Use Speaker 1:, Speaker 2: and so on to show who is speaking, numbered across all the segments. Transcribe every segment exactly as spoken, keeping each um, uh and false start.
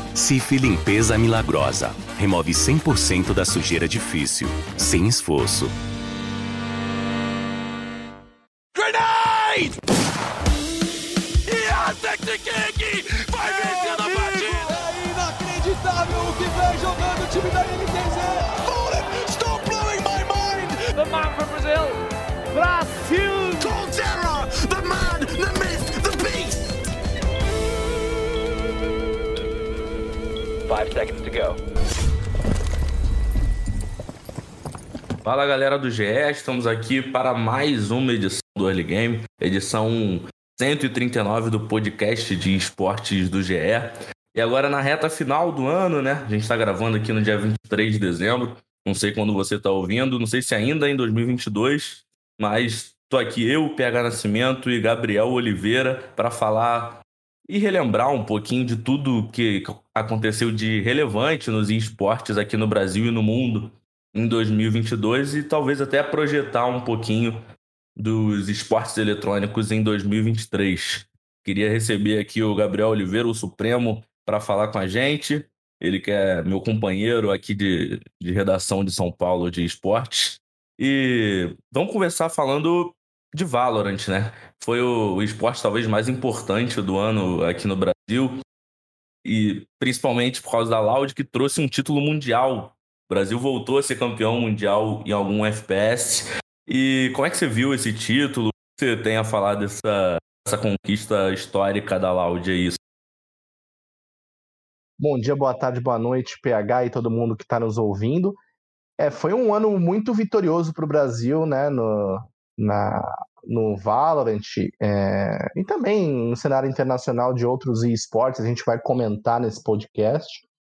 Speaker 1: Cif Limpeza Milagrosa. Remove cem por cento da sujeira difícil, sem esforço.
Speaker 2: Grenade! King vai vencendo a partida!
Speaker 3: É inacreditável o que vem jogando o time da N T Z!
Speaker 2: Bullet, stop blowing my mind!
Speaker 4: The man from Brazil, Brasil!
Speaker 2: Coldzera, the man, the myth, the beast!
Speaker 4: Five seconds to go.
Speaker 5: Fala galera do G E, estamos aqui para mais uma edição do Early Game, edição cento e trinta e nove do podcast de esportes do G E. E agora na reta final do ano, né? A gente está gravando aqui no dia vinte e três de dezembro. Não sei quando você está ouvindo, não sei se ainda é em dois mil e vinte e dois, mas estou aqui eu, P H Nascimento e Gabriel Oliveira para falar e relembrar um pouquinho de tudo que aconteceu de relevante nos esportes aqui no Brasil e no mundo em dois mil e vinte e dois e talvez até projetar um pouquinho dos esportes eletrônicos em dois mil e vinte e três. Queria receber aqui o Gabriel Oliveira, o Supremo, para falar com a gente. Ele que é meu companheiro aqui de, de redação de São Paulo de esportes. E vamos conversar falando de Valorant, né? Foi o, o esporte talvez mais importante do ano aqui no Brasil. E principalmente por causa da Loud, que trouxe um título mundial. O Brasil voltou a ser campeão mundial em algum F P S. E como é que você viu esse título? O que você tem a falar dessa, dessa conquista histórica da Loud aí?
Speaker 6: Bom dia, boa tarde, boa noite, P H e todo mundo que está nos ouvindo. É, foi um ano muito vitorioso para o Brasil, né, no, na, no Valorant é, e também no cenário internacional de outros esportes, a gente vai comentar nesse podcast.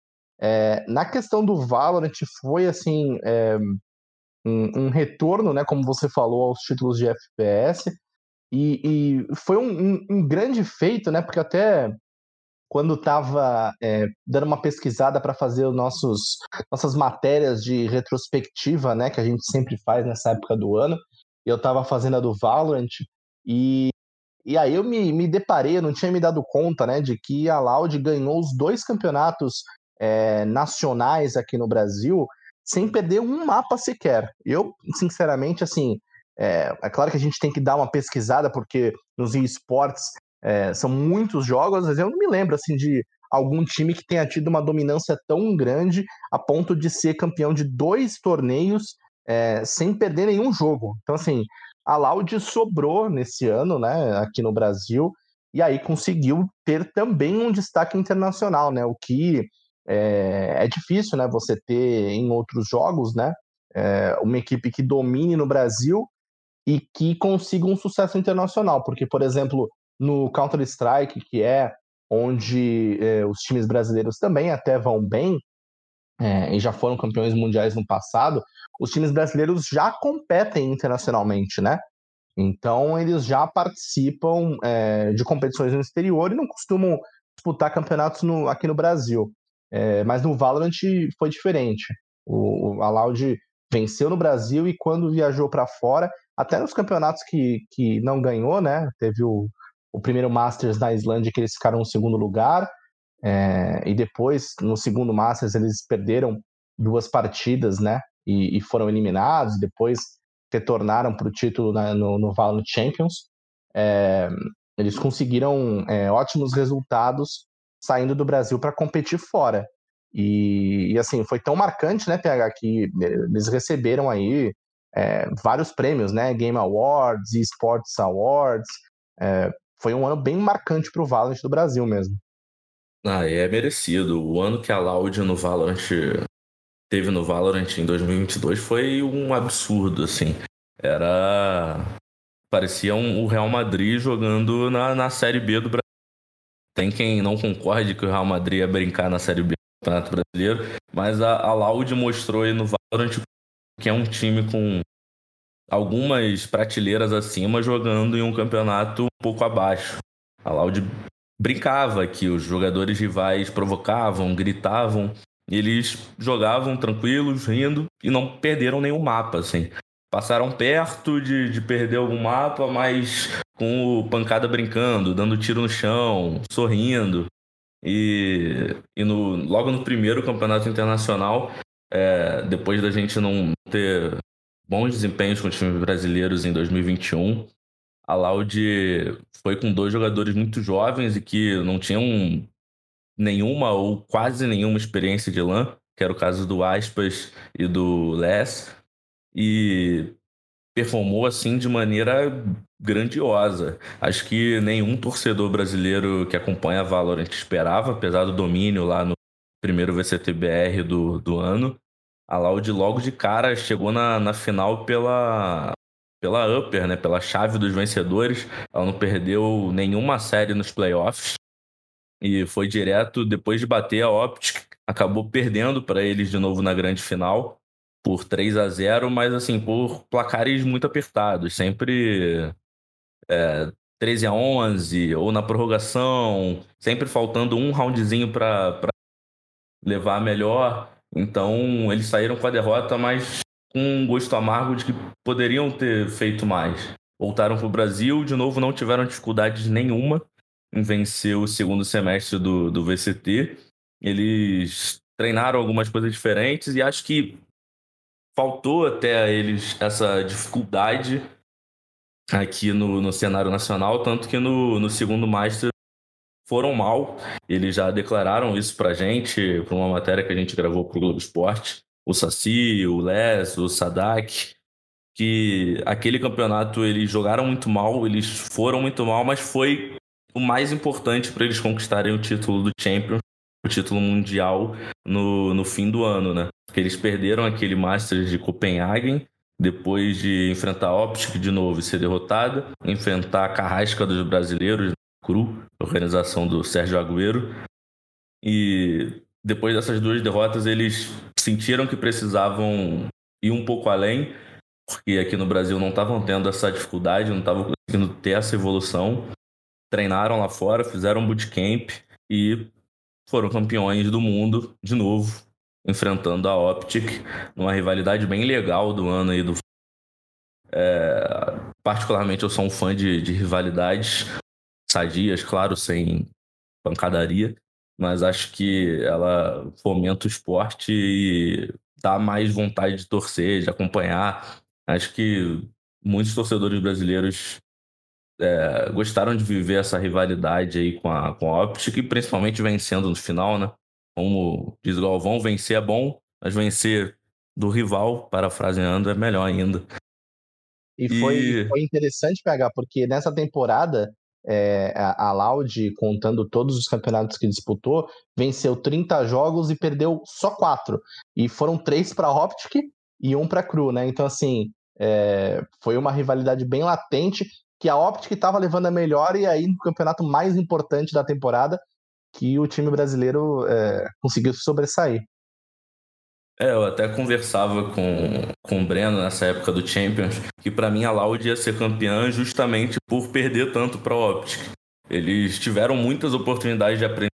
Speaker 6: É, na questão do Valorant, foi assim... É, Um, um retorno, né, como você falou, aos títulos de F P S, e, e foi um, um, um grande feito, né, porque até quando estava é, dando uma pesquisada para fazer os nossos, nossas matérias de retrospectiva, né, que a gente sempre faz nessa época do ano, eu estava fazendo a do Valorant, e, e aí eu me, me deparei, eu não tinha me dado conta, né, de que a Loud ganhou os dois campeonatos é, nacionais aqui no Brasil, sem perder um mapa sequer. Eu, sinceramente, assim, é, é claro que a gente tem que dar uma pesquisada, porque nos esportes é, são muitos jogos, mas eu não me lembro, assim, de algum time que tenha tido uma dominância tão grande a ponto de ser campeão de dois torneios é, sem perder nenhum jogo. Então, assim, a Loud sobrou nesse ano, né, aqui no Brasil, e aí conseguiu ter também um destaque internacional, né, o que... É, é difícil, né, você ter em outros jogos, né, é, uma equipe que domine no Brasil e que consiga um sucesso internacional, porque, por exemplo, no Counter-Strike, que é onde é, os times brasileiros também até vão bem, é, e já foram campeões mundiais no passado, os times brasileiros já competem internacionalmente, né, então eles já participam é, de competições no exterior e não costumam disputar campeonatos no, aqui no Brasil. É, mas no Valorant foi diferente. O, a Loud venceu no Brasil e quando viajou para fora, até nos campeonatos que, que não ganhou, né? Teve o, o primeiro Masters na Islândia que eles ficaram no segundo lugar, é, e depois, no segundo Masters, eles perderam duas partidas, né? E, e foram eliminados, depois retornaram para o título na, no, no Valorant Champions. É, eles conseguiram é, ótimos resultados saindo do Brasil para competir fora. E, e, assim, foi tão marcante, né, P H, que eles receberam aí é, vários prêmios, né, Game Awards, eSports Awards. É, foi um ano bem marcante para o Valorant do Brasil mesmo.
Speaker 5: Ah, é merecido. O ano que a Loud no Valorant teve no Valorant em dois mil e vinte e dois foi um absurdo, assim. Era... Parecia um, o Real Madrid jogando na, na Série B do Brasil. Tem quem não concorde que o Real Madrid ia brincar na Série B do Campeonato Brasileiro, mas a, a Loud mostrou aí no Valorant que é um time com algumas prateleiras acima jogando em um campeonato um pouco abaixo. A Loud brincava que os jogadores rivais provocavam, gritavam, e eles jogavam tranquilos, rindo, e não perderam nenhum mapa, assim. Passaram perto de, de perder algum mapa, mas com o pancada brincando, dando tiro no chão, sorrindo. E, e no, logo no primeiro campeonato internacional, é, depois da gente não ter bons desempenhos com os times brasileiros em dois mil e vinte e um, a Laude foi com dois jogadores muito jovens e que não tinham nenhuma ou quase nenhuma experiência de LAN, que era o caso do Aspas e do Les, e performou assim de maneira grandiosa. Acho que nenhum torcedor brasileiro que acompanha a Valorant esperava, apesar do domínio lá no primeiro V C T B R do, do ano. A Loud logo de cara chegou na, na final pela, pela Upper, né? Pela chave dos vencedores. Ela não perdeu nenhuma série nos playoffs e foi direto, depois de bater a Optic, acabou perdendo para eles de novo na grande final por três a zero, mas assim, por placares muito apertados, sempre é, treze a onze, ou na prorrogação, sempre faltando um roundzinho para levar melhor. Então, eles saíram com a derrota, mas com um gosto amargo de que poderiam ter feito mais. Voltaram para o Brasil, de novo não tiveram dificuldade nenhuma em vencer o segundo semestre do, do V C T. Eles treinaram algumas coisas diferentes e acho que faltou até a eles essa dificuldade aqui no, no cenário nacional, tanto que no, no segundo Master foram mal. Eles já declararam isso pra gente, pra uma matéria que a gente gravou pro Globo Esporte. O Saci, o Les, o Sadak, que aquele campeonato eles jogaram muito mal, eles foram muito mal, mas foi o mais importante para eles conquistarem o título do Champions, o título mundial no, no fim do ano, né? Porque eles perderam aquele Masters de Copenhagen, depois de enfrentar a Optic de novo e ser derrotada, enfrentar a carrasca dos brasileiros, Cru, organização do Sérgio Agüero. E depois dessas duas derrotas, eles sentiram que precisavam ir um pouco além, porque aqui no Brasil não estavam tendo essa dificuldade, não estavam conseguindo ter essa evolução. Treinaram lá fora, fizeram um bootcamp e foram campeões do mundo de novo, enfrentando a Optic, numa rivalidade bem legal do ano aí do. É, particularmente eu sou um fã de, de rivalidades sadias, claro, sem pancadaria, mas acho que ela fomenta o esporte e dá mais vontade de torcer, de acompanhar. Acho que muitos torcedores brasileiros é, gostaram de viver essa rivalidade aí com a, com a Optic, e principalmente vencendo no final, né? Como diz o Galvão, vencer é bom, mas vencer do rival, parafraseando, é melhor ainda.
Speaker 6: E foi,
Speaker 5: E-
Speaker 6: foi interessante, P H, porque nessa temporada, é, a, a Loud, contando todos os campeonatos que disputou, venceu trinta jogos e perdeu só quatro. E foram três para a Optic e um para a Cru, né? Então, assim, é, foi uma rivalidade bem latente, que a Optic estava levando a melhor, e aí no campeonato mais importante da temporada, que o time brasileiro é, conseguiu se sobressair.
Speaker 5: É, eu até conversava com, com o Breno nessa época do Champions, que pra mim a Loud ia ser campeã justamente por perder tanto pra Optic. Eles tiveram muitas oportunidades de aprender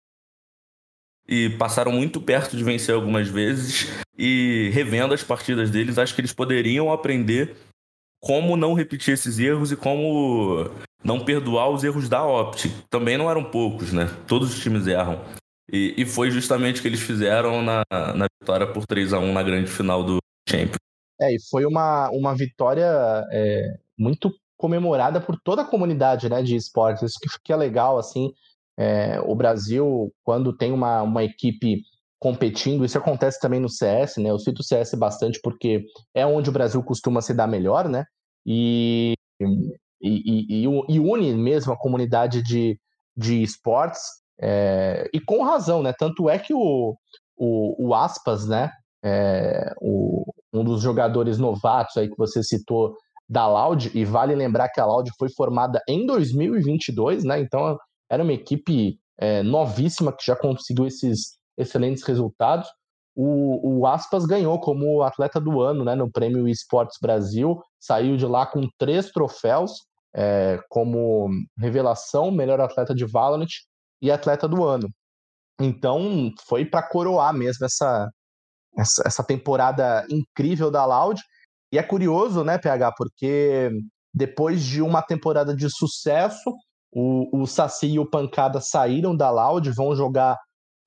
Speaker 5: e passaram muito perto de vencer algumas vezes, e revendo as partidas deles, acho que eles poderiam aprender como não repetir esses erros e como não perdoar os erros da Optic. Também não eram poucos, né? Todos os times erram. E, e foi justamente o que eles fizeram na, na vitória por três a um na grande final do Champions.
Speaker 6: É, e foi uma, uma vitória é, muito comemorada por toda a comunidade, né, de esportes. Isso que, que é legal, assim, é, o Brasil, quando tem uma, uma equipe competindo, isso acontece também no C S, né, eu cito o C S bastante porque é onde o Brasil costuma se dar melhor, né, e, e, e, e une mesmo a comunidade de, de esportes, é, e com razão, né, tanto é que o, o, o Aspas, né, é, o, um dos jogadores novatos aí que você citou da Loud, e vale lembrar que a Loud foi formada em dois mil e vinte e dois, né? Então era uma equipe é, novíssima que já conseguiu esses excelentes resultados. O, o Aspas ganhou como atleta do ano, né, no Prêmio Esportes Brasil, saiu de lá com três troféus, é, como revelação, melhor atleta de Valorant e atleta do ano. Então foi para coroar mesmo essa Essa, essa temporada incrível da Loud. E é curioso, né, P H, porque depois de uma temporada de sucesso, o, o Saci e o Pancada saíram da Loud, vão jogar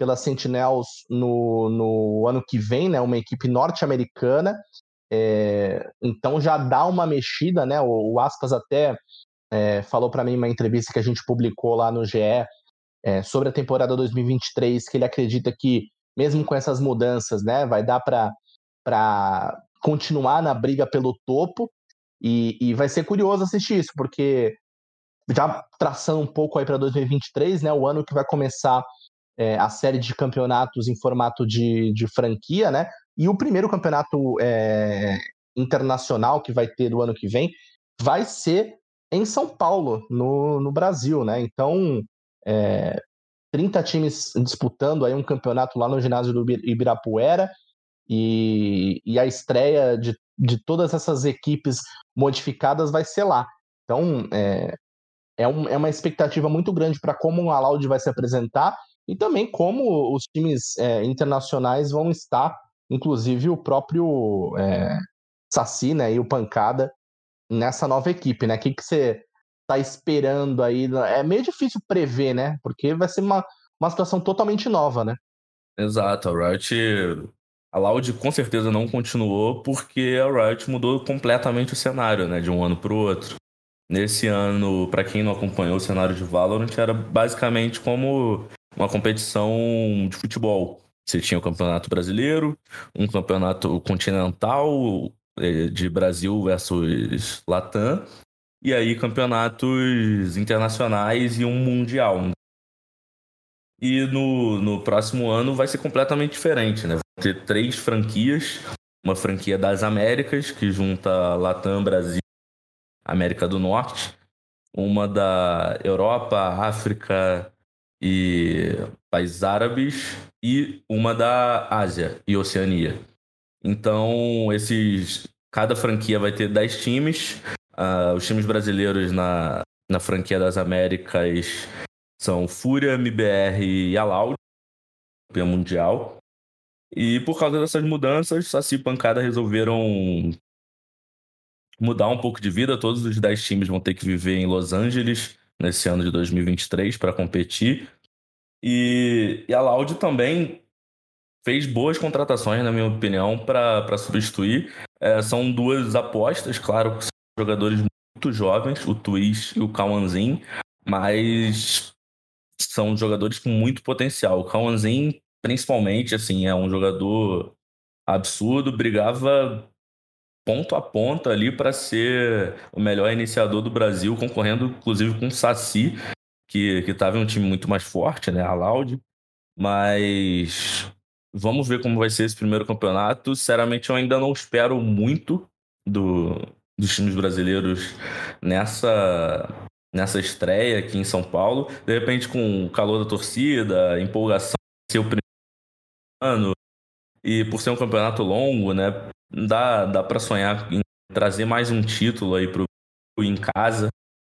Speaker 6: pela Sentinels no, no ano que vem, né? Uma equipe norte-americana. É, então já dá uma mexida, né? O, o Aspas até é, falou para mim em uma entrevista que a gente publicou lá no G E é, sobre a temporada dois mil e vinte e três, que ele acredita que, mesmo com essas mudanças, né, vai dar para continuar na briga pelo topo. E, e vai ser curioso assistir isso, porque já traçando um pouco aí para dois mil e vinte e três, né, o ano que vai começar é, a série de campeonatos em formato de, de franquia, né, e o primeiro campeonato é, internacional que vai ter do ano que vem vai ser em São Paulo, no, no Brasil, né, então é, trinta times disputando aí um campeonato lá no ginásio do Ibirapuera, e, e a estreia de, de todas essas equipes modificadas vai ser lá. Então, é, é, um, é uma expectativa muito grande para como a Loud vai se apresentar e também como os times é, internacionais vão estar, inclusive o próprio é, Saci, né, e o Pancada nessa nova equipe, né? O que, que você está esperando aí? É meio difícil prever, né? Porque vai ser uma, uma situação totalmente nova, né?
Speaker 5: Exato, a Riot... A Loud com certeza não continuou porque a Riot mudou completamente o cenário, né, de um ano para o outro. Nesse ano, para quem não acompanhou o cenário de Valorant, era basicamente como uma competição de futebol. Você tinha o Campeonato Brasileiro, um campeonato continental de Brasil versus Latam, e aí campeonatos internacionais e um mundial. E no, no próximo ano vai ser completamente diferente, né? Vai ter três franquias. Uma franquia das Américas, que junta Latam, Brasil, América do Norte. Uma da Europa, África e países árabes. E uma da Ásia e Oceania. Então, esses, cada franquia vai ter dez times. Uh, os times brasileiros na, na franquia das Américas são Fúria, M B R e a Loud, campeã mundial. E por causa dessas mudanças, Saci e Pancada resolveram mudar um pouco de vida. Todos os dez times vão ter que viver em Los Angeles nesse ano de dois mil e vinte e três para competir. E, e a Loud também fez boas contratações, na minha opinião, para substituir. É, são duas apostas, claro, que são jogadores muito jovens, o Twist e o Kawanzin, mas são jogadores com muito potencial. O Kawanzin, principalmente, assim, é um jogador absurdo, brigava ponto a ponta ali para ser o melhor iniciador do Brasil, concorrendo, inclusive, com o Saci, que estava em um time muito mais forte, né, a Loud. Mas vamos ver como vai ser esse primeiro campeonato. Sinceramente, eu ainda não espero muito do, dos times brasileiros nessa... nessa estreia aqui em São Paulo, de repente com o calor da torcida, empolgação, ser o primeiro ano, e por ser um campeonato longo, né, dá, dá para sonhar em trazer mais um título aí pro, pro em casa,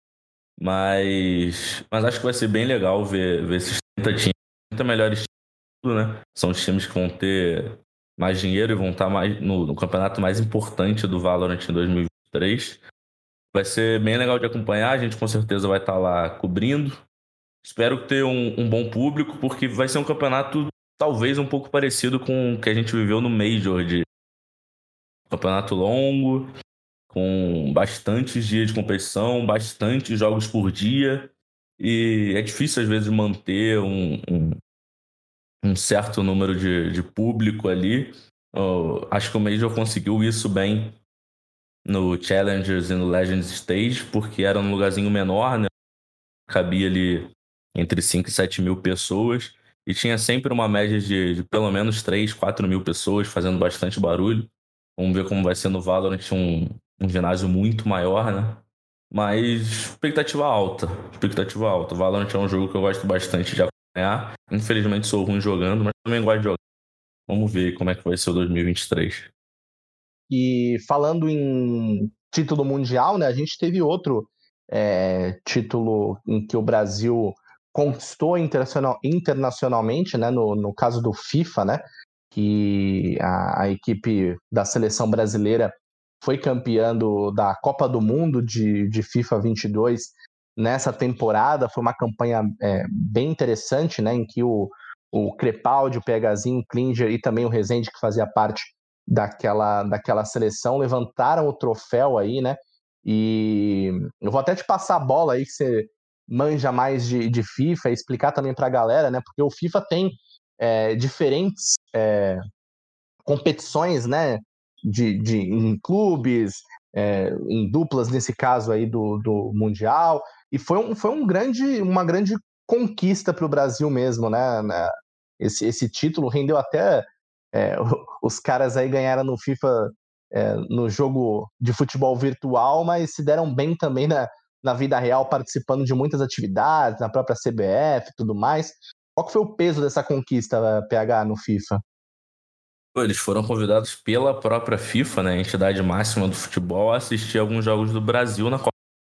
Speaker 5: mas, mas acho que vai ser bem legal ver, ver esses trinta times, trinta melhores times, né, são os times que vão ter mais dinheiro e vão estar mais, no, no campeonato mais importante do Valorant em dois mil e vinte e três. Vai ser bem legal de acompanhar, a gente com certeza vai estar lá cobrindo. Espero ter um, um bom público, porque vai ser um campeonato talvez um pouco parecido com o que a gente viveu no Major, de campeonato longo, com bastantes dias de competição, bastantes jogos por dia, e é difícil às vezes manter um, um, um certo número de, de público ali. Eu acho que o Major conseguiu isso bem no Challengers e no Legends Stage, porque era um lugarzinho menor, né? Cabia ali entre cinco e sete mil pessoas, e tinha sempre uma média de, de pelo menos três, quatro mil pessoas fazendo bastante barulho. Vamos ver como vai ser no Valorant, um, um ginásio muito maior, né? Mas expectativa alta, expectativa alta. Valorant é um jogo que eu gosto bastante de acompanhar. Infelizmente sou ruim jogando, mas também gosto de jogar. Vamos ver como é que vai ser o dois mil e vinte e três.
Speaker 6: E falando em título mundial, né, a gente teve outro é, título em que o Brasil conquistou internacional, internacionalmente, né, no, no caso do FIFA, né, que a, a equipe da seleção brasileira foi campeã do, da Copa do Mundo de, de FIFA vinte e dois nessa temporada. Foi uma campanha é, bem interessante, né, em que o, o Crepaldi, o PHzinho, o Klinger e também o Rezende, que fazia parte daquela, daquela seleção, levantaram o troféu aí, né? E eu vou até te passar a bola aí, que você manja mais de, de FIFA, e explicar também pra galera, né? Porque o FIFA tem é, diferentes é, competições, né? De, de, em clubes, é, em duplas, nesse caso aí do, do Mundial, e foi, um, foi um grande, uma grande conquista para o Brasil mesmo, né? Esse, esse título rendeu até... É, os caras aí ganharam no FIFA é, no jogo de futebol virtual, mas se deram bem também na, na vida real, participando de muitas atividades, na própria C B F e tudo mais. Qual que foi o peso dessa conquista, P H, no FIFA?
Speaker 5: Eles foram convidados pela própria FIFA, né, a entidade máxima do futebol, a assistir alguns jogos do Brasil na Copa.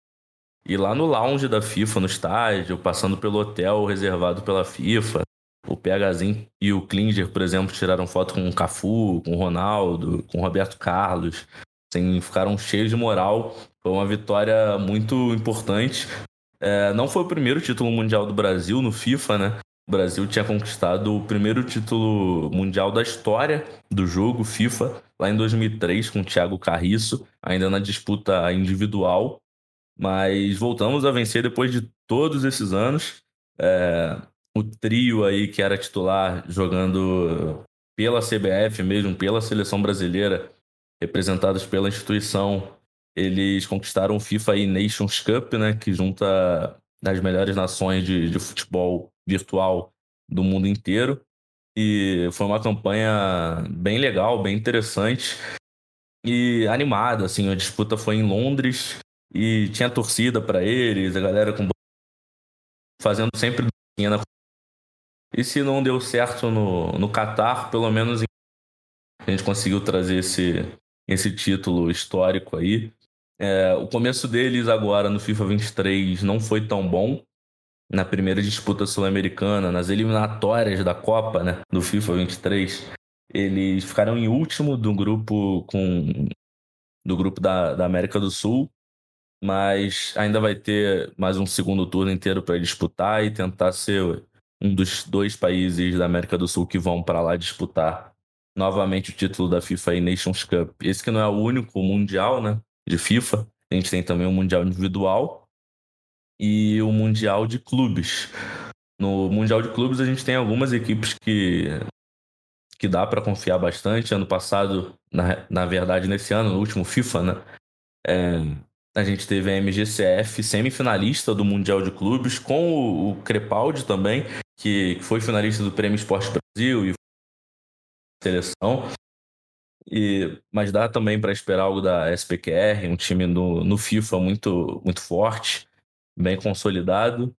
Speaker 5: E lá no lounge da FIFA, no estádio, passando pelo hotel reservado pela FIFA, o PHzinho e o Klinger, por exemplo, tiraram foto com o Cafu, com o Ronaldo, com o Roberto Carlos. Assim, ficaram cheios de moral. Foi uma vitória muito importante. É, não foi o primeiro título mundial do Brasil no FIFA, né? O Brasil tinha conquistado o primeiro título mundial da história do jogo FIFA, lá em dois mil e três, com o Thiago Carriço, ainda na disputa individual. Mas voltamos a vencer depois de todos esses anos. É... O trio aí que era titular jogando pela C B F mesmo, pela seleção brasileira, representados pela instituição, eles conquistaram o FIFA e Nations Cup, né, que junta as melhores nações de, de futebol virtual do mundo inteiro. E foi uma campanha bem legal, bem interessante e animada. Assim, a disputa foi em Londres e tinha torcida para eles, a galera com... fazendo sempre na... E se não deu certo no, no Catar, pelo menos a gente conseguiu trazer esse, esse título histórico aí. É, o começo deles agora no FIFA vinte e três não foi tão bom. Na primeira disputa sul-americana, nas eliminatórias da Copa, né, do FIFA vinte e três, eles ficaram em último do grupo, com, do grupo da, da América do Sul, mas ainda vai ter mais um segundo turno inteiro para disputar e tentar ser um dos dois países da América do Sul que vão para lá disputar novamente o título da FIFA e Nations Cup. Esse que não é o único mundial, né, de FIFA. A gente tem também o mundial individual e o mundial de clubes. No mundial de clubes a gente tem algumas equipes que, que dá para confiar bastante. Ano passado, na, na verdade nesse ano, no último FIFA, né, é, a gente teve a M G C F semifinalista do Mundial de Clubes, com o, o Crepaldi também, que, que foi finalista do Prêmio Esporte Brasil e seleção. E, mas dá também para esperar algo da S P Q R, um time no, no FIFA muito, muito forte, bem consolidado.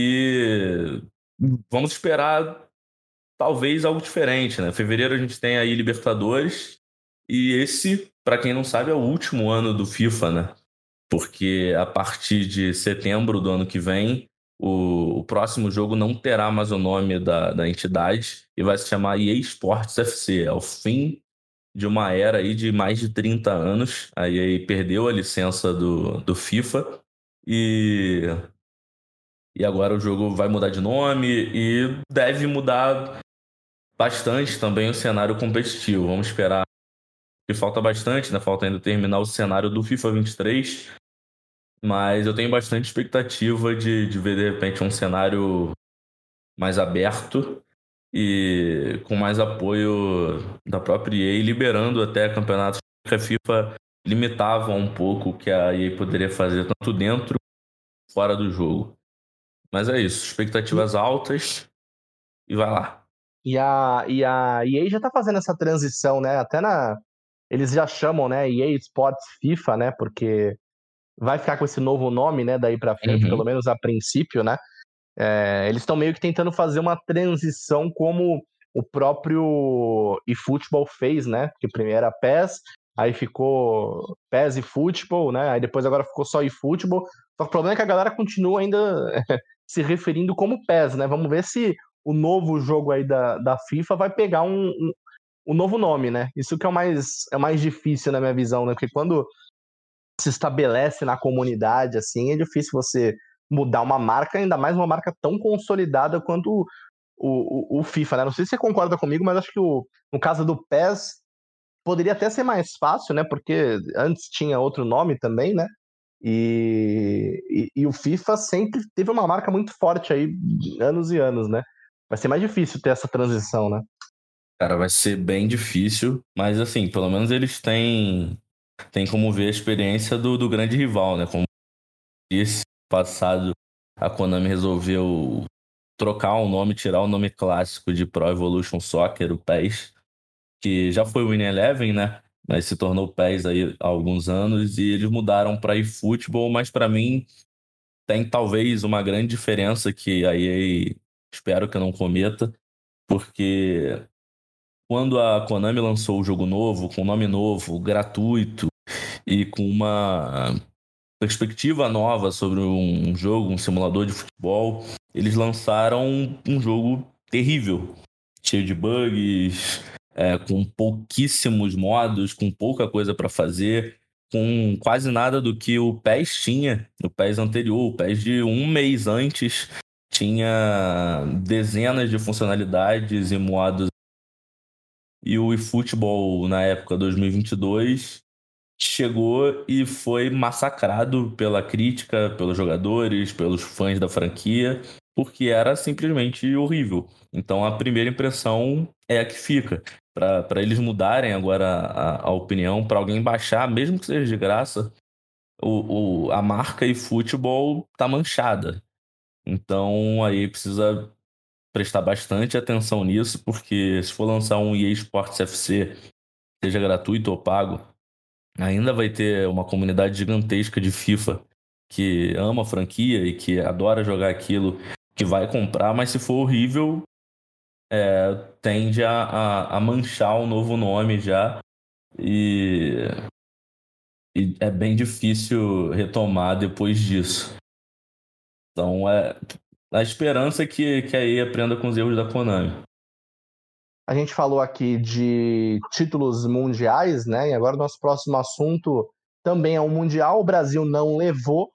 Speaker 5: E vamos esperar talvez algo diferente, né? Em fevereiro a gente tem aí Libertadores, e esse, para quem não sabe, é o último ano do FIFA, né? Porque a partir de setembro do ano que vem, o, o próximo jogo não terá mais o nome da, da entidade e vai se chamar E A Sports F C. É o fim de uma era aí de mais de trinta anos. A E A perdeu a licença do, do FIFA e, e agora o jogo vai mudar de nome e deve mudar bastante também o cenário competitivo. Vamos esperar, que falta bastante, né? Falta ainda terminar o cenário do FIFA vinte e três, mas eu tenho bastante expectativa de, de ver, de repente, um cenário mais aberto e com mais apoio da própria E A, liberando até campeonatos que a FIFA limitava um pouco o que a E A poderia fazer, tanto dentro quanto fora do jogo. Mas é isso, expectativas altas e vai lá.
Speaker 6: E a, e a E A já tá fazendo essa transição, né? Até na... Eles já chamam, né, E A Sports FIFA, né? Porque vai ficar com esse novo nome, né, daí pra frente, uhum. Pelo menos a princípio, né? É, eles estão meio que tentando fazer uma transição como o próprio eFootball fez, né? Que primeiro era P E S, aí ficou P E S e Football, né? Aí depois agora ficou só eFootball. Só que o problema é que a galera continua ainda se referindo como P E S, né? Vamos ver se o novo jogo aí da, da FIFA vai pegar um, um, um novo nome, né? Isso que é o mais, é o mais difícil na minha visão, né? Porque quando se estabelece na comunidade, assim, é difícil você mudar uma marca, ainda mais uma marca tão consolidada quanto o, o, o FIFA, né? Não sei se você concorda comigo, mas acho que o, no caso do P E S poderia até ser mais fácil, né? Porque antes tinha outro nome também, né? E, e, e o FIFA sempre teve uma marca muito forte aí, anos e anos, né? Vai ser mais difícil ter essa transição, né?
Speaker 5: Cara, vai ser bem difícil, mas assim, pelo menos eles têm, têm como ver a experiência do, do grande rival, né? Como esse passado, a Konami resolveu trocar o nome, tirar o nome clássico de Pro Evolution Soccer, o P E S, que já foi o Win Eleven, né? Mas se tornou o P E S aí há alguns anos, e eles mudaram para eFootball, mas para mim tem talvez uma grande diferença que a E A espero que eu não cometa, porque quando a Konami lançou o jogo novo, com nome novo, gratuito e com uma perspectiva nova sobre um jogo, um simulador de futebol, eles lançaram um jogo terrível, cheio de bugs, é, com pouquíssimos modos, com pouca coisa para fazer, com quase nada do que o P E S tinha, o P E S anterior, o P E S de um mês antes, tinha dezenas de funcionalidades e modos. E o eFootball, na época dois mil e vinte e dois, chegou e foi massacrado pela crítica, pelos jogadores, pelos fãs da franquia, porque era simplesmente horrível. Então a primeira impressão é a que fica. Para eles mudarem agora a, a opinião, para alguém baixar, mesmo que seja de graça, o, o, a marca eFootball tá manchada. Então aí precisa prestar bastante atenção nisso, porque se for lançar um E A Sports F C, seja gratuito ou pago, ainda vai ter uma comunidade gigantesca de FIFA que ama a franquia e que adora jogar aquilo, que vai comprar, mas se for horrível, é, tende a, a, a manchar o novo nome já, e, e é bem difícil retomar depois disso. Então, é, a esperança é que, que a E A aprenda com os erros da Konami.
Speaker 6: A gente falou aqui de títulos mundiais, né? E agora o nosso próximo assunto também é um mundial. O Brasil não levou,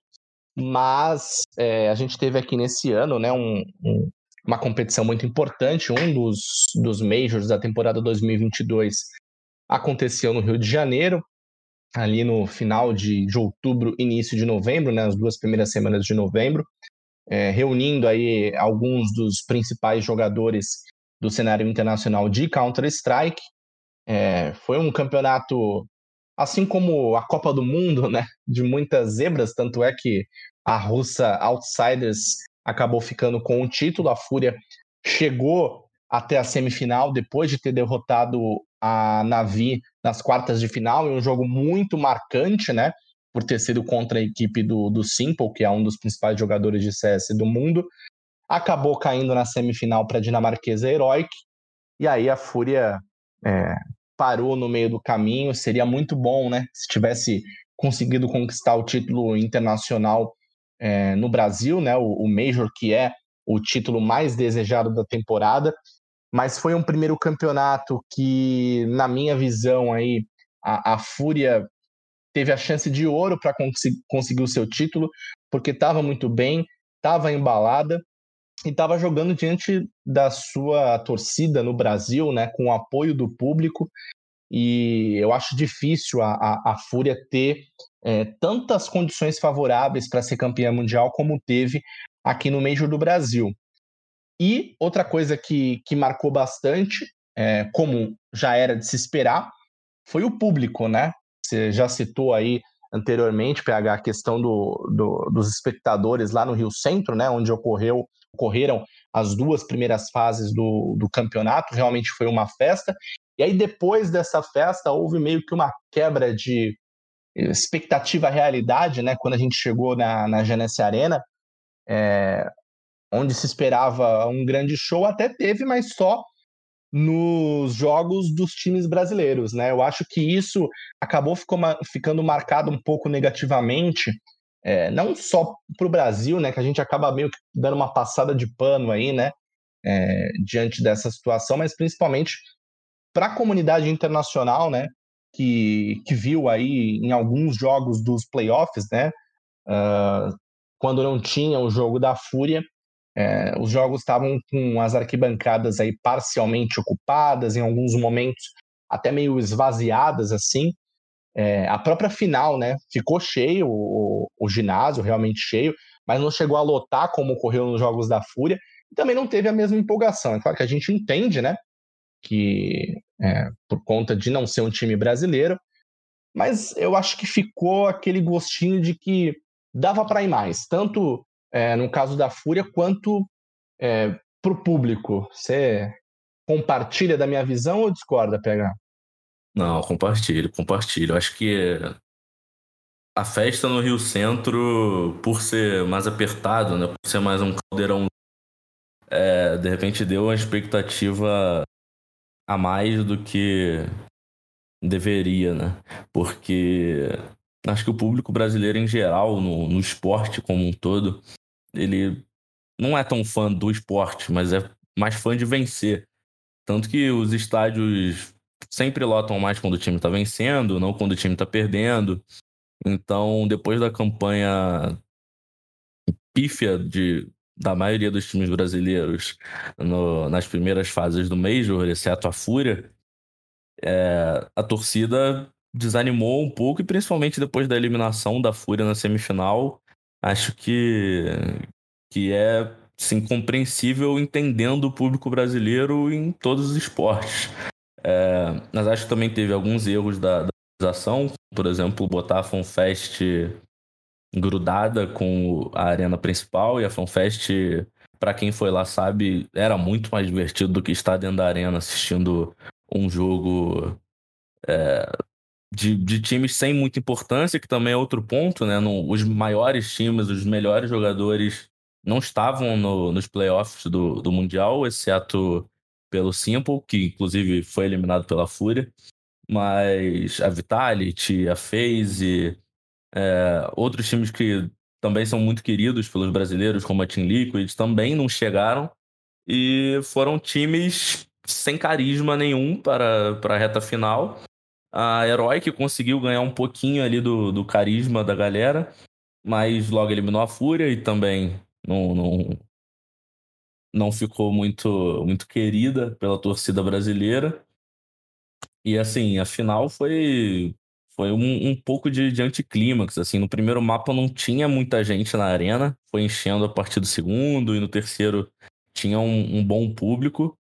Speaker 6: mas é, a gente teve aqui nesse ano, né, um, um, uma competição muito importante. Um dos, dos majors da temporada dois mil e vinte e dois aconteceu no Rio de Janeiro, ali no final de, de outubro, início de novembro, né, as duas primeiras semanas de novembro, é, reunindo aí alguns dos principais jogadores do cenário internacional de Counter-Strike. É, foi um campeonato, assim como a Copa do Mundo, né, de muitas zebras, tanto é que a russa Outsiders acabou ficando com o título. A Fúria chegou até a semifinal depois de ter derrotado a Navi nas quartas de final, em um jogo muito marcante, né, por ter sido contra a equipe do, do Simple, que é um dos principais jogadores de C S do mundo. Acabou caindo na semifinal para a dinamarquesa Heroic, e aí a Fúria é, parou no meio do caminho. Seria muito bom, né, se tivesse conseguido conquistar o título internacional é, no Brasil, né, o, o Major, que é o título mais desejado da temporada, mas foi um primeiro campeonato que, na minha visão, aí, a, a Fúria teve a chance de ouro para cons- conseguir o seu título, porque estava muito bem, estava embalada, e estava jogando diante da sua torcida no Brasil, né, com o apoio do público. E eu acho difícil a, a, a Fúria ter é, tantas condições favoráveis para ser campeã mundial como teve aqui no Major do Brasil. E outra coisa que, que marcou bastante, é, como já era de se esperar, foi o público, né? Você já citou aí anteriormente, P H, a questão do, do, dos espectadores lá no Rio Centro, né, onde ocorreu, ocorreram as duas primeiras fases do, do campeonato. Realmente foi uma festa. E aí, depois dessa festa, houve meio que uma quebra de expectativa-realidade, né, quando a gente chegou na, na Genesee Arena, é, onde se esperava um grande show. Até teve, mas só nos jogos dos times brasileiros, né? Eu acho que isso acabou ficou, ficando marcado um pouco negativamente, é, não só para o Brasil, né? Que a gente acaba meio que dando uma passada de pano aí, né? É, diante dessa situação, mas principalmente para a comunidade internacional, né? Que, que viu aí em alguns jogos dos playoffs, né? Uh, quando não tinha o jogo da Fúria, É, os jogos estavam com as arquibancadas aí parcialmente ocupadas, em alguns momentos até meio esvaziadas assim. É, a própria final, né, ficou cheio, o, o ginásio realmente cheio, mas não chegou a lotar como ocorreu nos Jogos da Fúria, e também não teve a mesma empolgação. É claro que a gente entende, né, que é, por conta de não ser um time brasileiro, mas eu acho que ficou aquele gostinho de que dava para ir mais, tanto é, no caso da Fúria, quanto é, para o público. Você compartilha da minha visão ou discorda, P H?
Speaker 5: Não, compartilho, compartilho. Acho que a festa no Rio Centro, por ser mais apertado, né, por ser mais um caldeirão, é, de repente deu uma expectativa a mais do que deveria, né? Porque acho que o público brasileiro em geral, no, no esporte como um todo, ele não é tão fã do esporte, mas é mais fã de vencer. Tanto que os estádios sempre lotam mais quando o time tá vencendo, não quando o time tá perdendo. Então, depois da campanha pífia de, da maioria dos times brasileiros no, nas primeiras fases do Major, exceto a Fúria, é, a torcida desanimou um pouco, e principalmente depois da eliminação da Fúria na semifinal, acho que, que é sim, compreensível, entendendo o público brasileiro em todos os esportes. É, mas acho que também teve alguns erros da, da organização, por exemplo, botar a FanFest grudada com a arena principal, e a FanFest, para quem foi lá sabe, era muito mais divertido do que estar dentro da arena assistindo um jogo é, de, de times sem muita importância, que também é outro ponto, né? No, os maiores times, os melhores jogadores não estavam no, nos playoffs do, do Mundial, exceto pelo Simple, que inclusive foi eliminado pela Fúria, mas a Vitality, a FaZe, é, outros times que também são muito queridos pelos brasileiros, como a Team Liquid, também não chegaram, e foram times sem carisma nenhum para, para a reta final. A Heroic conseguiu ganhar um pouquinho ali do, do carisma da galera, mas logo eliminou a Fúria e também não, não, não ficou muito, muito querida pela torcida brasileira. E assim, a final foi, foi um, um pouco de, de anticlímax. Assim, no primeiro mapa não tinha muita gente na arena, foi enchendo a partir do segundo, e no terceiro tinha um, um bom público,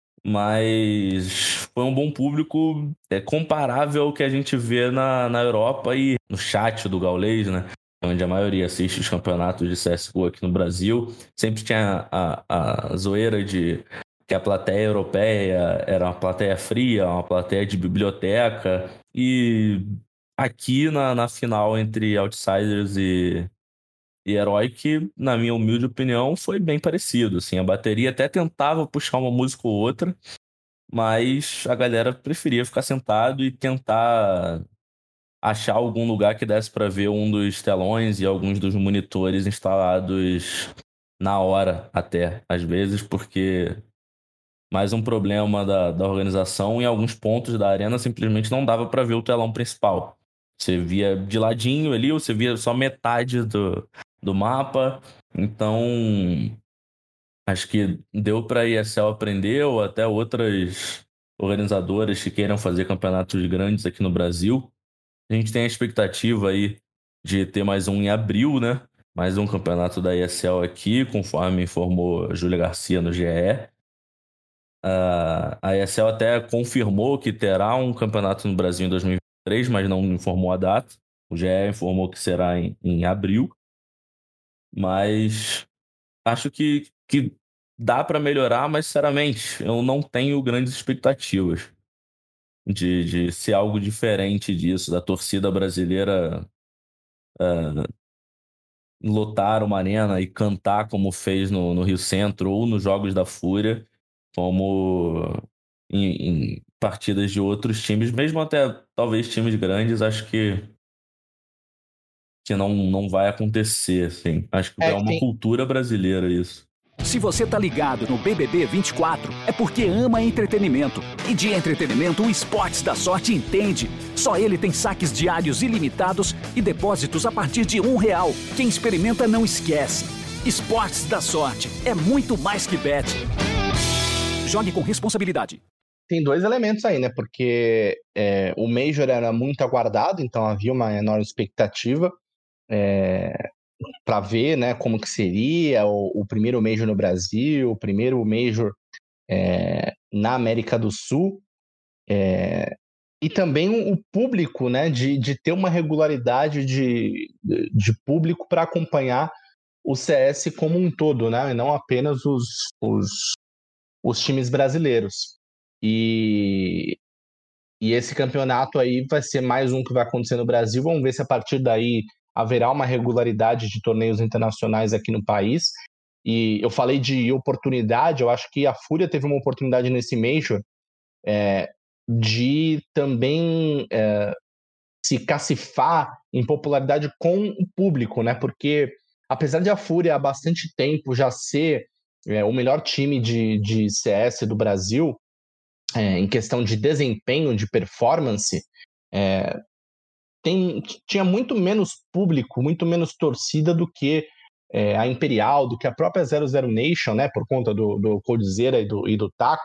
Speaker 5: mas foi um bom público é, comparável ao que a gente vê na, na Europa e no chat do Gaulês, né? Onde a maioria assiste os campeonatos de C S G O aqui no Brasil. Sempre tinha a, a, a zoeira de que a plateia europeia era uma plateia fria, uma plateia de biblioteca. E aqui na, na final entre Outsiders e, e Heroic, na minha humilde opinião, foi bem parecido. Assim, a bateria até tentava puxar uma música ou outra, mas a galera preferia ficar sentado e tentar achar algum lugar que desse para ver um dos telões e alguns dos monitores instalados na hora até, às vezes, porque mais um problema da, da organização, em alguns pontos da arena simplesmente não dava para ver o telão principal. Você via de ladinho ali, ou você via só metade do, do mapa. Então, acho que deu para a E S L aprender, ou até outras organizadoras que queiram fazer campeonatos grandes aqui no Brasil. A gente tem a expectativa aí de ter mais um em abril, né? Mais um campeonato da E S L aqui, conforme informou a Júlia Garcia no G E. Uh, a E S L até confirmou que terá um campeonato no Brasil em dois mil e vinte e três, mas não informou a data. O G E informou que será em, em abril. Mas acho que, que dá para melhorar, mas sinceramente eu não tenho grandes expectativas de, de ser algo diferente disso, da torcida brasileira uh, lotar uma arena e cantar como fez no, no Rio Centro ou nos Jogos da Fúria, como em, em partidas de outros times, mesmo até talvez times grandes. Acho que que não, não vai acontecer, assim. Acho que é, é uma tem... cultura brasileira isso.
Speaker 7: Se você tá ligado no B B B vinte e quatro, é porque ama entretenimento. E de entretenimento, o Esportes da Sorte entende. Só ele tem saques diários ilimitados e depósitos a partir de um real. Quem experimenta não esquece. Esportes da Sorte é muito mais que bet. Jogue com responsabilidade.
Speaker 6: Tem dois elementos aí, né? Porque é, o Major era muito aguardado, então havia uma enorme expectativa é, para ver, né, como que seria o, o primeiro Major no Brasil, o primeiro Major é, na América do Sul. É, e também o público, né, de, de ter uma regularidade de, de público para acompanhar o C S como um todo, né, e não apenas os, os, os times brasileiros. E, e esse campeonato aí vai ser mais um que vai acontecer no Brasil. Vamos ver se a partir daí haverá uma regularidade de torneios internacionais aqui no país. E eu falei de oportunidade, eu acho que a Fúria teve uma oportunidade nesse Major, é, de também é, se cacifar em popularidade com o público, né? Porque apesar de a Fúria há bastante tempo já ser é, o melhor time de, de C S do Brasil, é, em questão de desempenho, de performance, é, tem, tinha muito menos público, muito menos torcida do que é, a Imperial, do que a própria zero zero Nation, né? Por conta do, do Coldzera e do, e do Taco.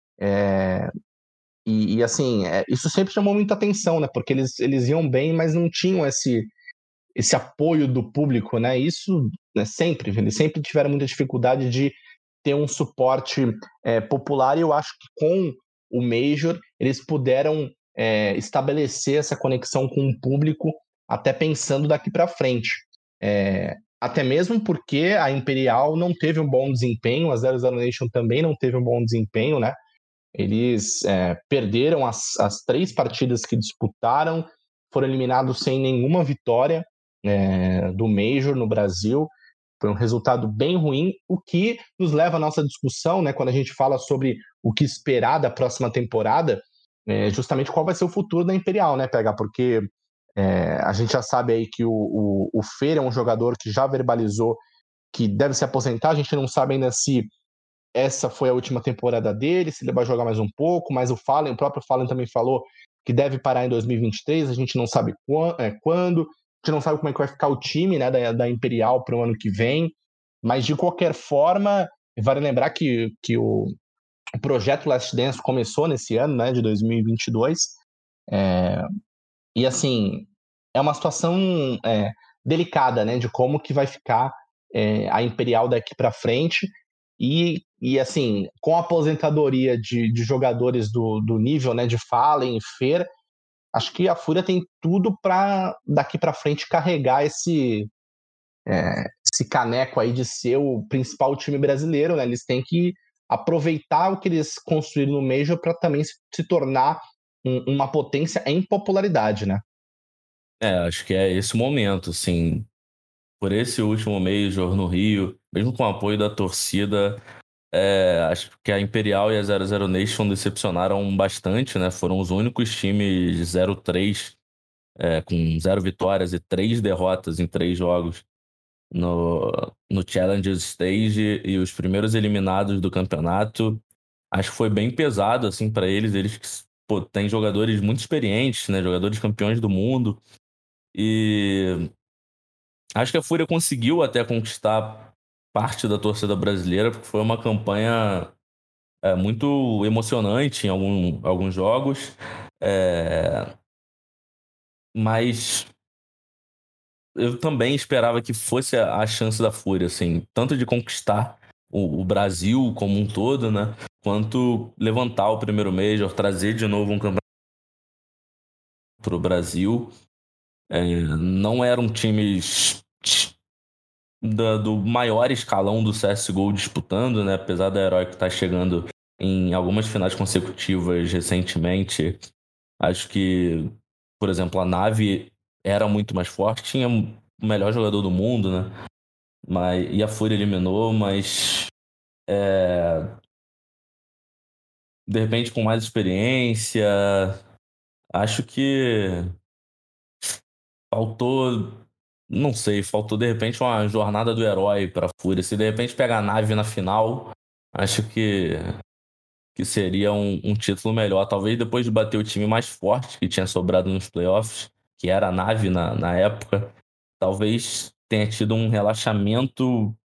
Speaker 6: É, E, e assim, é, isso sempre chamou muita atenção, né? Porque eles, eles iam bem, mas não tinham esse, esse apoio do público, né? Isso, né, sempre, eles sempre tiveram muita dificuldade de ter um suporte é, popular, e eu acho que com o Major eles puderam é, estabelecer essa conexão com o público, até pensando daqui para frente. É, até mesmo porque a Imperial não teve um bom desempenho, a zero zero Nation também não teve um bom desempenho, né? Eles é, perderam as, as três partidas que disputaram, foram eliminados sem nenhuma vitória é, do Major no Brasil. Foi um resultado bem ruim, o que nos leva à nossa discussão, né, quando a gente fala sobre o que esperar da próxima temporada, é, justamente qual vai ser o futuro da Imperial, né, P H? Porque é, a gente já sabe aí que o, o, o Fer é um jogador que já verbalizou que deve se aposentar. A gente não sabe ainda se essa foi a última temporada dele, se ele vai jogar mais um pouco, mas o Fallen, o próprio Fallen também falou que deve parar em dois mil e vinte e três, a gente não sabe quando, é, quando, a gente não sabe como é que vai ficar o time, né, da, da Imperial para o ano que vem, mas de qualquer forma, vale lembrar que, que o, o projeto Last Dance começou nesse ano, né, de dois mil e vinte e dois, é, e assim, é uma situação é, delicada, né, de como que vai ficar é, a Imperial daqui para frente. E, e assim, com a aposentadoria de, de jogadores do, do nível, né, de Fallen e Fer, acho que a Fúria tem tudo para daqui para frente carregar esse, é, esse caneco aí de ser o principal time brasileiro, né? Eles têm que aproveitar o que eles construíram no Major para também se, se tornar um, uma potência em popularidade, né?
Speaker 5: É, acho que é esse o momento, assim. Por esse último Major no Rio, mesmo com o apoio da torcida, é, acho que a Imperial e a zero zero Nation decepcionaram bastante, né? Foram os únicos times zero três, é, com zero vitórias e três derrotas em três jogos no, no Challengers Stage, e os primeiros eliminados do campeonato. Acho que foi bem pesado, assim, para eles. Eles pô, têm jogadores muito experientes, né? Jogadores campeões do mundo. E acho que a Fúria conseguiu até conquistar parte da torcida brasileira, porque foi uma campanha é, muito emocionante em algum, alguns jogos. É... Mas eu também esperava que fosse a, a chance da Fúria, assim, tanto de conquistar o, o Brasil como um todo, né? Quanto levantar o primeiro Major, trazer de novo um campeonato para o Brasil. É, não eram times da, do maior escalão do C S G O disputando, né? Apesar da Heroic estar chegando em algumas finais consecutivas recentemente. Acho que, por exemplo, a Nave era muito mais forte, tinha o melhor jogador do mundo, né? Mas, e a Fúria eliminou, mas é, de repente com mais experiência, acho que faltou, não sei, faltou de repente uma jornada do herói para a Fúria. Se de repente pegar a Nave na final, acho que, que seria um, um título melhor. Talvez depois de bater o time mais forte que tinha sobrado nos playoffs, que era a Nave na, na época, talvez tenha tido um relaxamento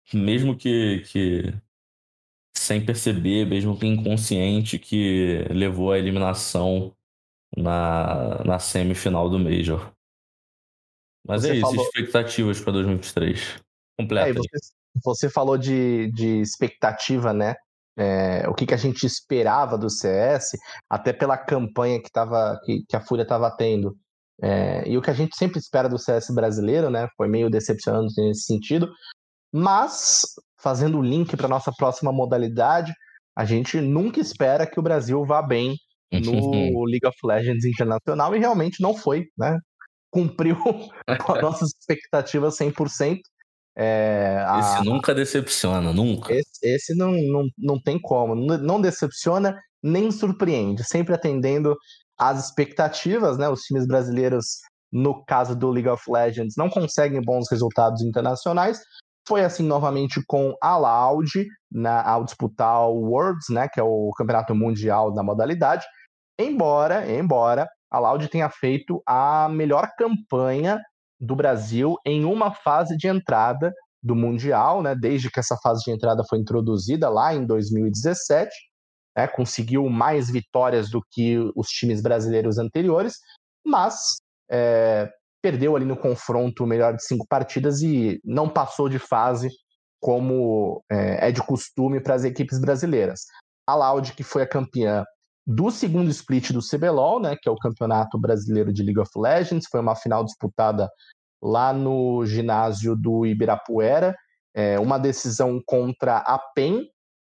Speaker 5: mesmo que, que sem perceber, mesmo que inconsciente, que levou à eliminação na, na semifinal do Major. Mas
Speaker 6: Você
Speaker 5: é isso,
Speaker 6: falou-
Speaker 5: expectativas para dois mil e vinte e três.
Speaker 6: É,
Speaker 5: Completa
Speaker 6: e
Speaker 5: aí.
Speaker 6: você, você falou de, de expectativa, né? É, o que, que a gente esperava do C S, até pela campanha que, tava, que, que a Fúria estava tendo. É, e o que a gente sempre espera do C S brasileiro, né? Foi meio decepcionante nesse sentido. Mas, fazendo o link para nossa próxima modalidade, a gente nunca espera que o Brasil vá bem no League of Legends Internacional, e realmente não foi, né? Cumpriu com as nossas expectativas cem por cento. É, a-
Speaker 5: Esse nunca decepciona, nunca.
Speaker 6: esse, esse não, não, não tem como, não, não decepciona nem surpreende, sempre atendendo às expectativas, né? Os times brasileiros, no caso do League of Legends, não conseguem bons resultados internacionais. Foi assim novamente com a Loud, na, ao disputar o Worlds, né? Que é o campeonato mundial da modalidade. Embora, embora a Loud tenha feito a melhor campanha do Brasil em uma fase de entrada do Mundial, né? Desde que essa fase de entrada foi introduzida lá em dois mil e dezessete, né? Conseguiu mais vitórias do que os times brasileiros anteriores, mas é, perdeu ali no confronto o melhor de cinco partidas e não passou de fase como é, é de costume para as equipes brasileiras. A Loud, que foi a campeã do segundo split do C B L O L, né, que é o Campeonato Brasileiro de League of Legends, foi uma final disputada lá no ginásio do Ibirapuera, é, uma decisão contra a P E N,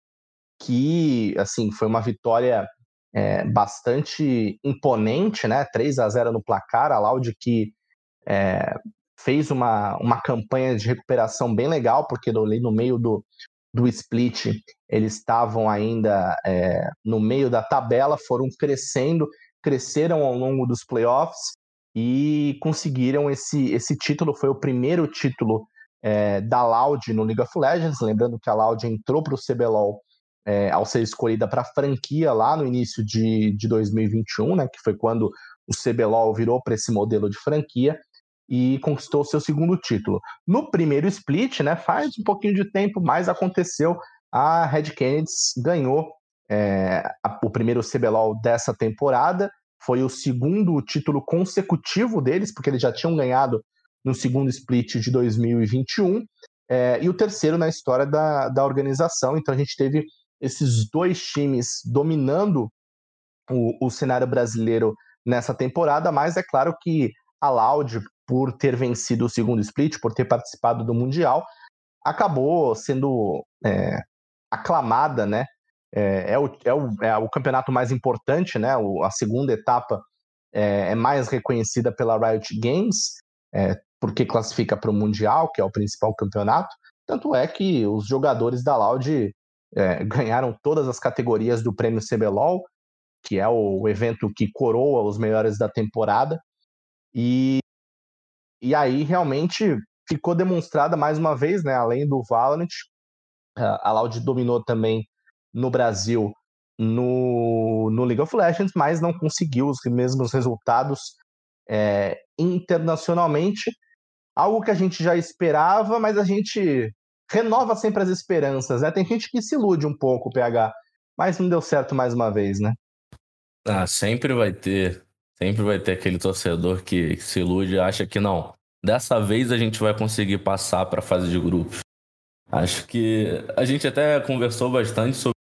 Speaker 6: que assim, foi uma vitória é, bastante imponente, né, três a zero no placar, a Loud que é, fez uma, uma campanha de recuperação bem legal, porque ali no meio do, do split eles estavam ainda é, no meio da tabela, foram crescendo, cresceram ao longo dos playoffs e conseguiram esse, esse título. Foi o primeiro título é, da Loud no League of Legends, lembrando que a Loud entrou para o C B L O L é, ao ser escolhida para a franquia lá no início de, de dois mil e vinte e um, né, que foi quando o C B L O L virou para esse modelo de franquia e conquistou seu segundo título. No primeiro split, né, faz um pouquinho de tempo, mas aconteceu, a Red Kennedys ganhou é, a, o primeiro C B L O L dessa temporada, foi o segundo título consecutivo deles, porque eles já tinham ganhado no segundo split de dois mil e vinte e um, é, e o terceiro na história da, da organização. Então a gente teve esses dois times dominando o, o cenário brasileiro nessa temporada, mas é claro que a Loud, por ter vencido o segundo split, por ter participado do Mundial, acabou sendo é, aclamada, né? É, é, o, é, o, é o campeonato mais importante, né? O, a segunda etapa é, é mais reconhecida pela Riot Games, é, porque classifica para o Mundial, que é o principal campeonato. Tanto é que os jogadores da Loud é, ganharam todas as categorias do prêmio C B L O L, que é o evento que coroa os melhores da temporada. E, e aí realmente ficou demonstrada mais uma vez, né, além do Valorant, a Loud dominou também no Brasil no, no League of Legends, mas não conseguiu os mesmos resultados é, internacionalmente, algo que a gente já esperava, mas a gente renova sempre as esperanças, né? Tem gente que se ilude um pouco, P H, mas não deu certo mais uma vez, né?
Speaker 5: Ah, sempre vai ter. Sempre vai ter aquele torcedor que, que se ilude e acha que não. Dessa vez a gente vai conseguir passar para a fase de grupos. Acho que a gente até conversou bastante sobre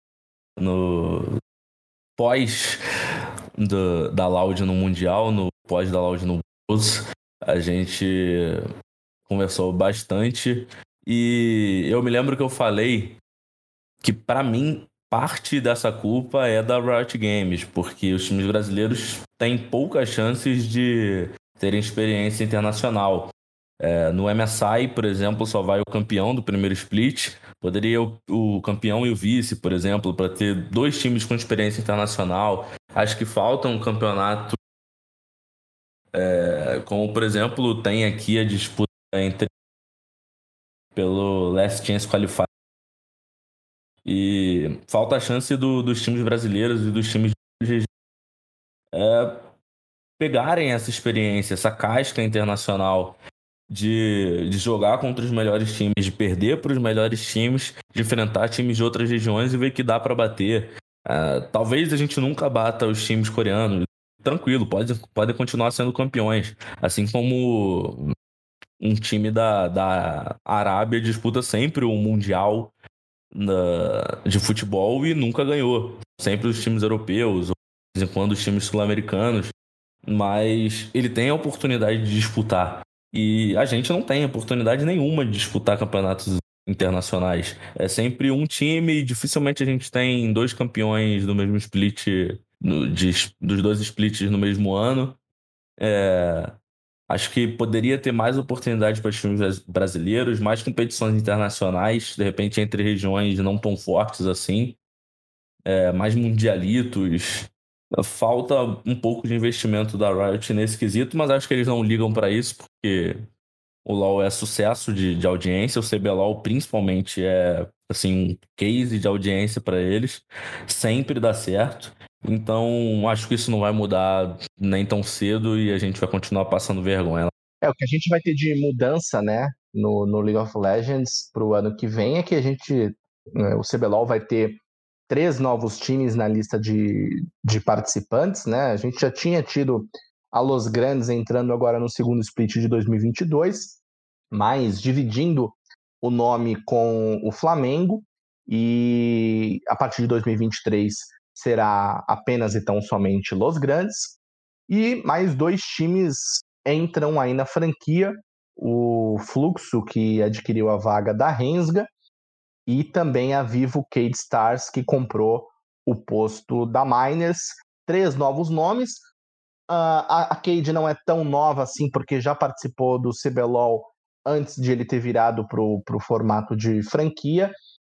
Speaker 5: no pós do, da Loud no Mundial, no pós da Loud no Worlds. A gente conversou bastante e eu me lembro que eu falei que, para mim, parte dessa culpa é da Riot Games, porque os times brasileiros têm poucas chances de terem experiência internacional. É, no M S I, por exemplo, só vai o campeão do primeiro split. Poderia o, o campeão e o vice, por exemplo, para ter dois times com experiência internacional. Acho que falta um campeonato, é, como, por exemplo, tem aqui a disputa entre pelo Last Chance Qualifier. E falta a chance do, dos times brasileiros e dos times de é, pegarem essa experiência, essa casca internacional. de, de jogar contra os melhores times, de perder para os melhores times, de enfrentar times de outras regiões e ver que dá para bater. Uh, talvez a gente nunca bata os times coreanos. Tranquilo, pode, podem continuar sendo campeões. Assim como um time da, da Arábia disputa sempre o Mundial na, de futebol e nunca ganhou. Sempre os times europeus, ou de vez em quando os times sul-americanos. Mas ele tem a oportunidade de disputar. E a gente não tem oportunidade nenhuma de disputar campeonatos internacionais. É sempre um time, dificilmente a gente tem dois campeões do mesmo split, no, de, dos dois splits no mesmo ano. É, acho que poderia ter mais oportunidade para os times brasileiros, mais competições internacionais, de repente entre regiões não tão fortes assim, é, mais mundialitos. Falta um pouco de investimento da Riot nesse quesito, mas acho que eles não ligam para isso, porque o LoL é sucesso de, de audiência, o C B L O L principalmente é assim, um case de audiência para eles, sempre dá certo. Então acho que isso não vai mudar nem tão cedo e a gente vai continuar passando vergonha.
Speaker 6: É, o que a gente vai ter de mudança, né, no, no League of Legends pro ano que vem é que a gente, né, o C B L O L vai ter três novos times na lista de, de participantes, né? A gente já tinha tido a Los Grandes entrando agora no segundo split de dois mil e vinte e dois, mas dividindo o nome com o Flamengo, e a partir de dois mil e vinte e três será apenas e tão somente Los Grandes, e mais dois times entram aí na franquia, o Fluxo, que adquiriu a vaga da Rensga, e também a Vivo Cade Stars, que comprou o posto da Miners. Três novos nomes. Uh, a, a Cade não é tão nova assim, porque já participou do C B L O L antes de ele ter virado para o formato de franquia.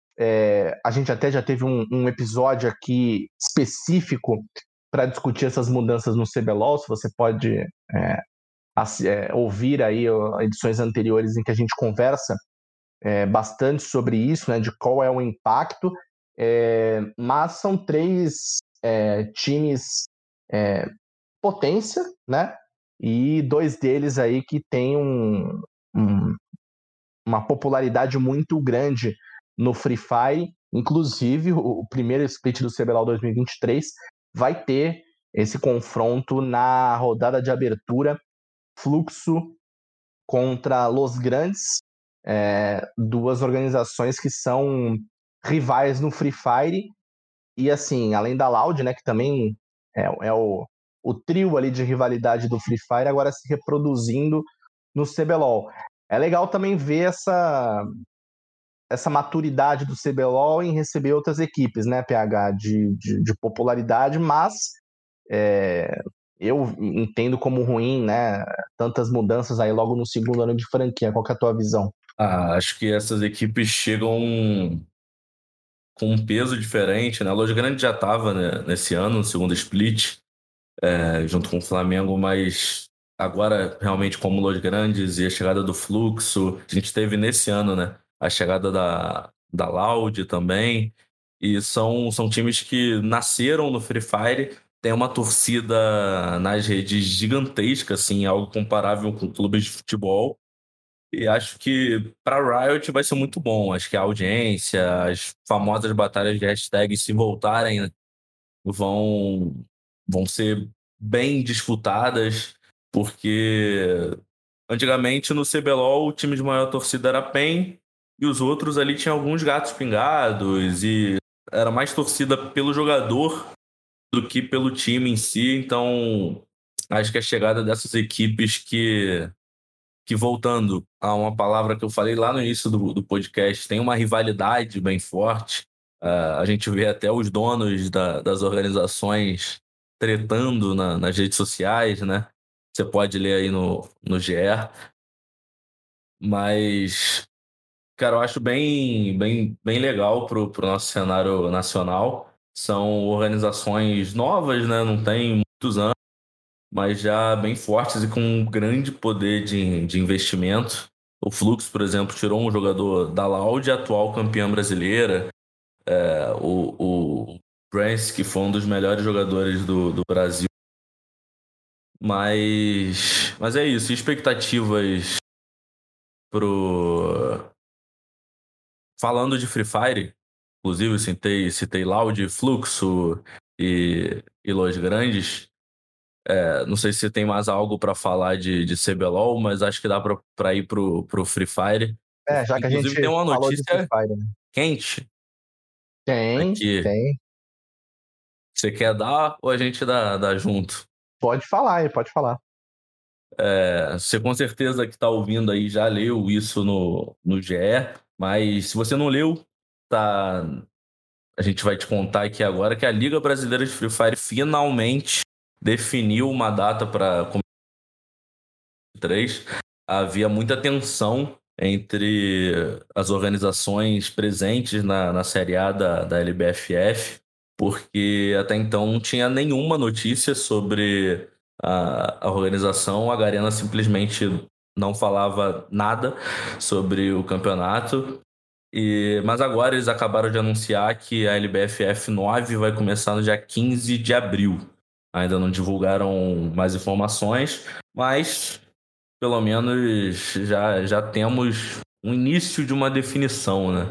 Speaker 6: É, a gente até já teve um, um episódio aqui específico para discutir essas mudanças no C B L O L. Se você pode é, assim, é, ouvir aí ó, edições anteriores em que a gente conversa É, bastante sobre isso, né, de qual é o impacto, é, mas são três é, times é, potência, né, e dois deles aí que têm um, um, uma popularidade muito grande no Free Fire. Inclusive o, o primeiro split do C B L O L dois mil e vinte e três vai ter esse confronto na rodada de abertura, Fluxo contra Los Grandes, É, duas organizações que são rivais no Free Fire, e assim, além da Loud, né, que também é, é o, o trio ali de rivalidade do Free Fire, agora se reproduzindo no C B L O L. É legal também ver essa, essa maturidade do C B L O L em receber outras equipes, né, P H, de, de, de popularidade, mas é, eu entendo como ruim, né, tantas mudanças aí logo no segundo ano de franquia. Qual que é a tua visão?
Speaker 5: Ah, acho que essas equipes chegam com um peso diferente, né? A Los Grandes já estava, né, nesse ano, no segundo split, é, junto com o Flamengo, mas agora, realmente, como Los Grandes e a chegada do Fluxo, a gente teve nesse ano, né, a chegada da, da Loud também, e são, são times que nasceram no Free Fire, tem uma torcida nas redes gigantesca, assim, algo comparável com clubes de futebol. E acho que para Riot vai ser muito bom. Acho que a audiência, as famosas batalhas de hashtag, se voltarem, vão, vão ser bem disputadas, porque antigamente no C B L O L o time de maior torcida era P E N e os outros ali tinham alguns gatos pingados e era mais torcida pelo jogador do que pelo time em si. Então acho que a chegada dessas equipes que... que, voltando a uma palavra que eu falei lá no início do, do podcast, tem uma rivalidade bem forte. Uh, a gente vê até os donos da, das organizações tretando na, nas redes sociais, né? Você pode ler aí no, no G E. Mas, cara, eu acho bem, bem, bem legal pro, pro nosso cenário nacional. São organizações novas, né? Não tem muitos anos, mas já bem fortes e com um grande poder de, de investimento. O Fluxo, por exemplo, tirou um jogador da Loud, atual campeã brasileira. É, o, o Brance, que foi um dos melhores jogadores do, do Brasil. Mas, mas é isso, expectativas pro... Falando de Free Fire, inclusive citei, citei Loud, Fluxo e, e Los Grandes. É, não sei se tem mais algo para falar de, de C B L O L, mas acho que dá para ir pro, pro Free Fire.
Speaker 6: É, já que
Speaker 5: Inclusive,
Speaker 6: a gente
Speaker 5: tem uma
Speaker 6: falou de
Speaker 5: notícia
Speaker 6: Free Fire, né?
Speaker 5: quente
Speaker 6: Tem,
Speaker 5: aqui.
Speaker 6: tem.
Speaker 5: Você quer dar ou a gente dá, dá junto?
Speaker 6: Pode falar aí, pode falar.
Speaker 5: É, você com certeza que está ouvindo aí já leu isso no, no G E, mas se você não leu, tá, a gente vai te contar aqui agora que a Liga Brasileira de Free Fire finalmente definiu uma data para três. Havia muita tensão entre as organizações presentes na, na Série A da, da L B F F, porque até então não tinha nenhuma notícia sobre a, a organização. A Garena simplesmente não falava nada sobre o campeonato. E, mas agora eles acabaram de anunciar que a L B F F nove vai começar no dia quinze de abril. Ainda não divulgaram mais informações, mas pelo menos já, já temos um início de uma definição, né?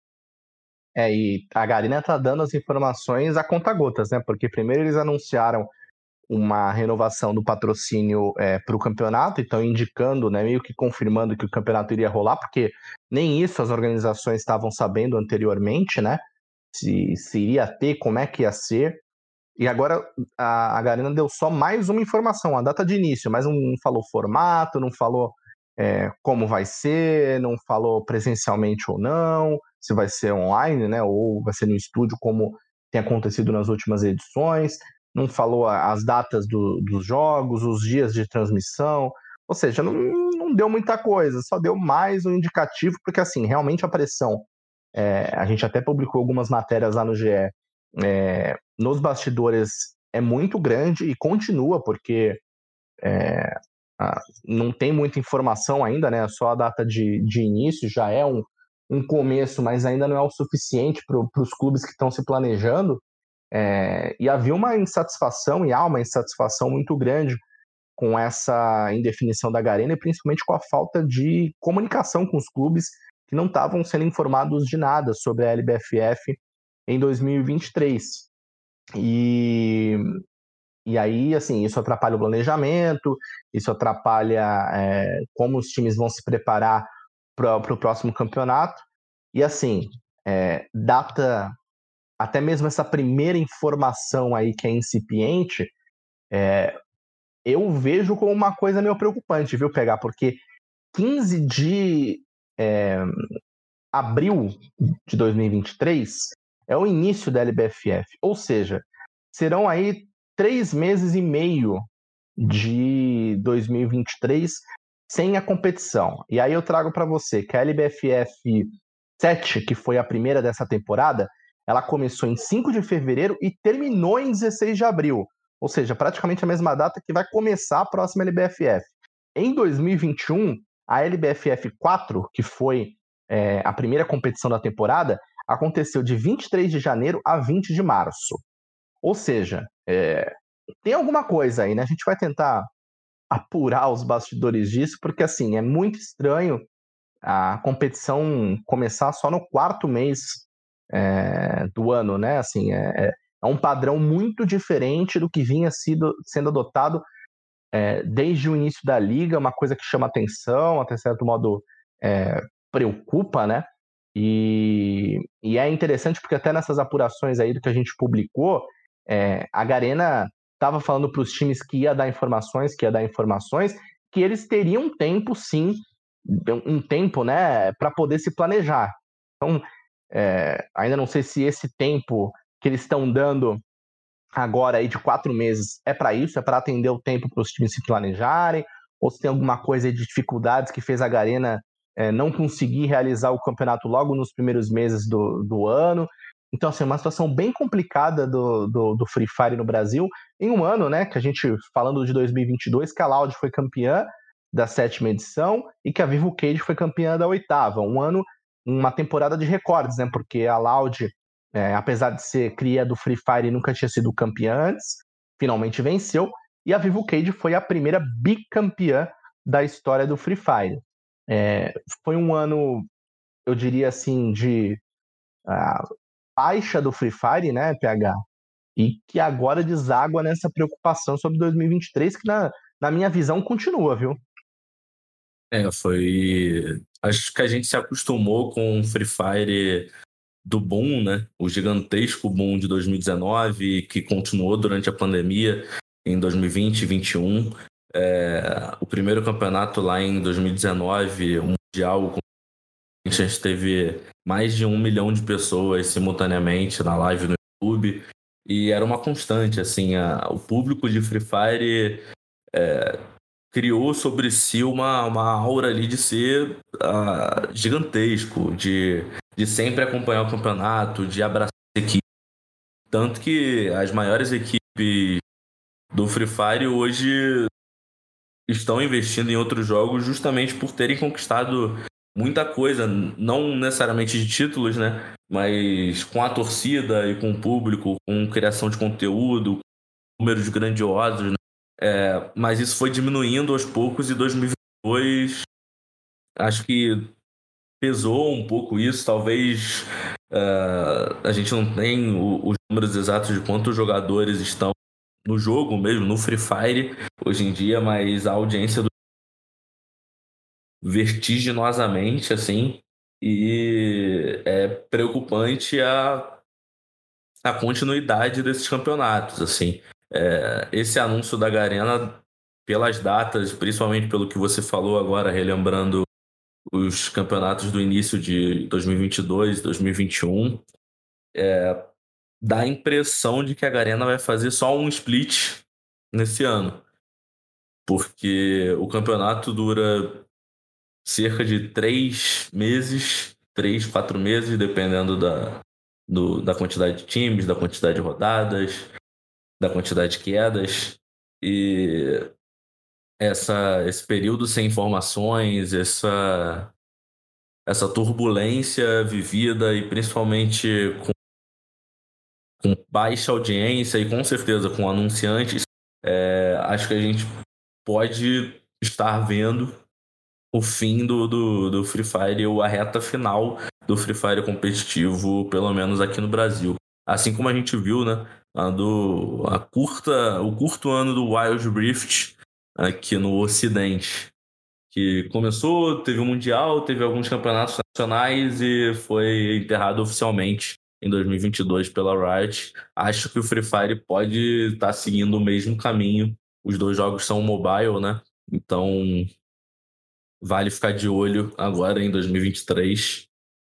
Speaker 6: É, e a Garena tá dando as informações a conta-gotas, né? Porque primeiro eles anunciaram uma renovação do patrocínio é, para o campeonato, então indicando, né, meio que confirmando que o campeonato iria rolar, porque nem isso as organizações estavam sabendo anteriormente, né? Se, se iria ter, como é que ia ser. E agora a, a Garena deu só mais uma informação, a data de início, mas não falou formato, não falou é, como vai ser, não falou presencialmente ou não, se vai ser online, né, ou vai ser no estúdio, como tem acontecido nas últimas edições, não falou as datas do, dos jogos, os dias de transmissão, ou seja, não, não deu muita coisa, só deu mais um indicativo, porque assim, realmente a pressão, é, a gente até publicou algumas matérias lá no G E, É, nos bastidores é muito grande e continua, porque é, a, não tem muita informação ainda, né? Só a data de, de início já é um, um começo, mas ainda não é o suficiente para os clubes que estão se planejando. É, e havia uma insatisfação, e há uma insatisfação muito grande com essa indefinição da Garena, e principalmente com a falta de comunicação com os clubes que não estavam sendo informados de nada sobre a L B F F em dois mil e vinte e três. E, e aí, assim, isso atrapalha o planejamento, isso atrapalha é, como os times vão se preparar para o próximo campeonato. E, assim, é, data, até mesmo essa primeira informação aí que é incipiente, é, eu vejo como uma coisa meio preocupante, viu, Pegar? Porque quinze de é, abril de dois mil e vinte e três é o início da L B F F, ou seja, serão aí três meses e meio de dois mil e vinte e três sem a competição. E aí eu trago para você que a L B F F sete, que foi a primeira dessa temporada, ela começou em cinco de fevereiro e terminou em dezesseis de abril, ou seja, praticamente a mesma data que vai começar a próxima L B F F. Em dois mil e vinte e um, a L B F F quatro, que foi é, a primeira competição da temporada, aconteceu de vinte e três de janeiro a vinte de março. Ou seja, é, tem alguma coisa aí, né? A gente vai tentar apurar os bastidores disso, porque assim, é muito estranho a competição começar só no quarto mês é, do ano, né? Assim, é, é um padrão muito diferente do que vinha sido, sendo adotado é, desde o início da liga, uma coisa que chama atenção, até certo modo é, preocupa, né? E, e é interessante porque até nessas apurações aí do que a gente publicou, é, a Garena estava falando para os times que ia dar informações, que ia dar informações, que eles teriam tempo, sim, um tempo, né, para poder se planejar. Então, é, ainda não sei se esse tempo que eles estão dando agora aí de quatro meses é para isso, é para atender o tempo para os times se planejarem, ou se tem alguma coisa de dificuldades que fez a Garena É, não conseguir realizar o campeonato logo nos primeiros meses do, do ano. Então, assim, uma situação bem complicada do, do, do Free Fire no Brasil, em um ano, né, que a gente, falando de dois mil e vinte e dois, que a Loud foi campeã da sétima edição e que a Vivo Cage foi campeã da oitava. Um ano, uma temporada de recordes, né, porque a Loud, é, apesar de ser cria do Free Fire, nunca tinha sido campeã antes, finalmente venceu, e a Vivo Cage foi a primeira bicampeã da história do Free Fire. É, foi um ano, eu diria assim, de uh, baixa do Free Fire, né, P H? E que agora deságua nessa preocupação sobre dois mil e vinte e três, que na, na minha visão continua, viu?
Speaker 5: É, foi... Acho que a gente se acostumou com o Free Fire do boom, né? O gigantesco boom de dois mil e dezenove, que continuou durante a pandemia em dois mil e vinte e vinte e um. É, o primeiro campeonato lá em dois mil e dezenove, o Mundial, a gente teve mais de um milhão de pessoas simultaneamente na live no YouTube. E era uma constante, assim, a, o público de Free Fire é, criou sobre si uma, uma aura ali de ser uh, gigantesco, de, de sempre acompanhar o campeonato, de abraçar a equipe. Tanto que as maiores equipes do Free Fire hoje estão investindo em outros jogos justamente por terem conquistado muita coisa, não necessariamente de títulos, né? Mas com a torcida e com o público, com criação de conteúdo, números grandiosos, né? É, mas isso foi diminuindo aos poucos e dois mil e vinte e dois acho que pesou um pouco isso. Talvez uh, a gente não tem o, os números exatos de quantos jogadores estão no jogo mesmo, no Free Fire hoje em dia, mas a audiência do vertiginosamente, assim, e é preocupante a, a continuidade desses campeonatos, assim. É, esse anúncio da Garena, pelas datas, principalmente pelo que você falou agora, relembrando os campeonatos do início de dois mil e vinte e dois, dois mil e vinte e um, é, dá a impressão de que a Garena vai fazer só um split nesse ano, porque o campeonato dura cerca de três meses, três, quatro meses, dependendo da, do, da quantidade de times, da quantidade de rodadas, da quantidade de quedas. E essa, esse período sem informações, essa, essa turbulência vivida e principalmente com, com baixa audiência e com certeza com anunciantes, é, acho que a gente pode estar vendo o fim do, do, do Free Fire, ou a reta final do Free Fire competitivo, pelo menos aqui no Brasil. Assim como a gente viu, né, a do, a curta, o curto ano do Wild Rift aqui no Ocidente, que começou, teve o Mundial, teve alguns campeonatos nacionais e foi enterrado oficialmente em dois mil e vinte e dois pela Riot. Acho que o Free Fire pode estar seguindo o mesmo caminho. Os dois jogos são mobile, né? Então vale ficar de olho agora em dois mil e vinte e três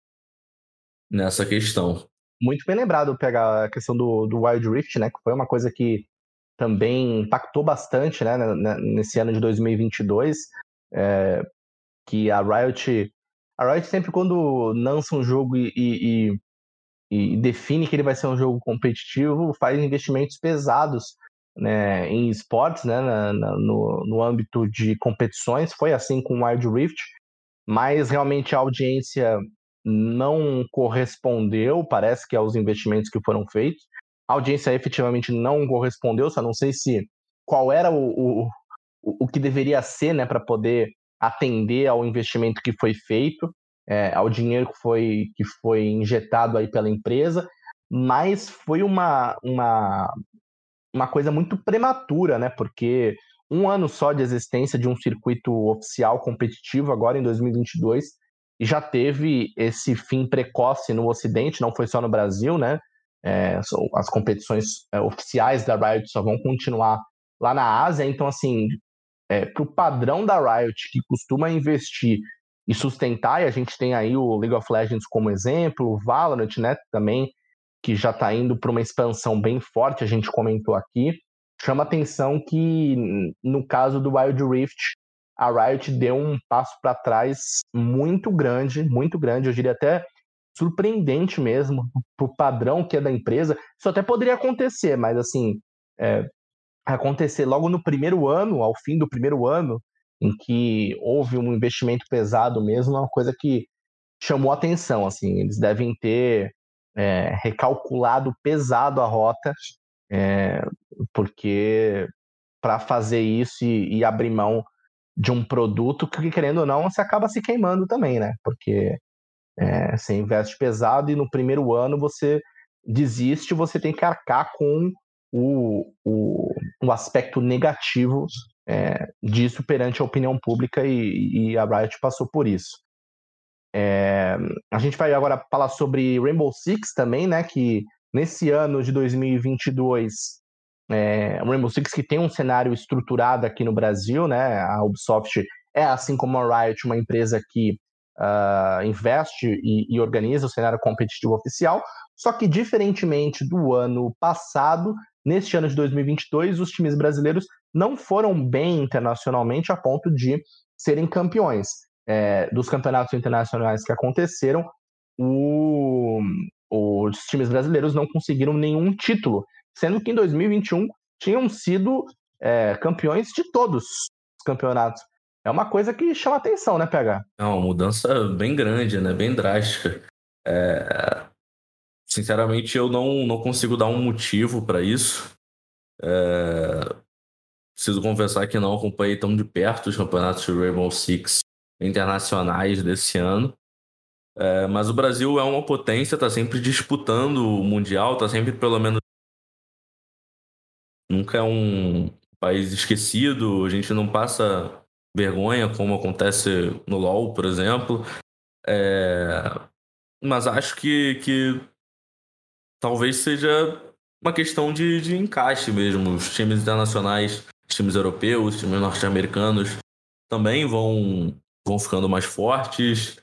Speaker 5: nessa questão.
Speaker 6: Muito bem lembrado pegar a questão do, do Wild Rift, né? Que foi uma coisa que também impactou bastante, né? Nesse ano de dois mil e vinte e dois. É, que a Riot... A Riot sempre quando lança um jogo e, e, e define que ele vai ser um jogo competitivo, faz investimentos pesados, né, em esportes, né, na, na, no, no âmbito de competições. Foi assim com o Wild Rift, mas realmente a audiência não correspondeu, parece que aos investimentos que foram feitos. A audiência efetivamente não correspondeu, só não sei se qual era o, o, o que deveria ser, né, para poder atender ao investimento que foi feito, é, ao dinheiro que foi, que foi injetado aí pela empresa, mas foi uma, uma, uma coisa muito prematura, né? Porque um ano só de existência de um circuito oficial competitivo, agora em dois mil e vinte e dois, e já teve esse fim precoce no Ocidente, não foi só no Brasil, né? É, as competições é, oficiais da Riot só vão continuar lá na Ásia, então, assim, é, para o padrão da Riot, que costuma investir e sustentar, e a gente tem aí o League of Legends como exemplo, o Valorant, né, também, que já está indo para uma expansão bem forte, a gente comentou aqui. Chama atenção que, no caso do Wild Rift, a Riot deu um passo para trás muito grande, muito grande, eu diria até surpreendente mesmo, para o padrão que é da empresa. Isso até poderia acontecer, mas assim, é, acontecer logo no primeiro ano, ao fim do primeiro ano, em que houve um investimento pesado mesmo, é uma coisa que chamou atenção, assim, eles devem ter é, recalculado pesado a rota, é, porque para fazer isso e, e abrir mão de um produto que, querendo ou não, você acaba se queimando também, né? Porque é, você investe pesado e no primeiro ano você desiste, você tem que arcar com o, o, o aspecto negativo é, disso perante a opinião pública e, e a Riot passou por isso. É, a gente vai agora falar sobre Rainbow Six também, né? Que nesse ano de dois mil e vinte e dois, é, o Rainbow Six que tem um cenário estruturado aqui no Brasil, né? A Ubisoft é, assim como a Riot, uma empresa que uh, investe e, e organiza o cenário competitivo oficial, só que diferentemente do ano passado, neste ano de dois mil e vinte e dois, os times brasileiros não foram bem internacionalmente a ponto de serem campeões. É, dos campeonatos internacionais que aconteceram, o, os times brasileiros não conseguiram nenhum título, sendo que em dois mil e vinte e um tinham sido é, campeões de todos os campeonatos. É uma coisa que chama atenção, né, P H?
Speaker 5: É uma mudança bem grande, né? Bem drástica. É... Sinceramente, eu não, não consigo dar um motivo para isso. É... Preciso confessar que não acompanhei tão de perto os campeonatos de Rainbow Six internacionais desse ano. É, mas o Brasil é uma potência, está sempre disputando o Mundial, está sempre pelo menos... Nunca é um país esquecido, a gente não passa vergonha como acontece no LoL, por exemplo. É, mas acho que, que talvez seja uma questão de, de encaixe mesmo. Os times internacionais, os times europeus, os times norte-americanos também vão... vão ficando mais fortes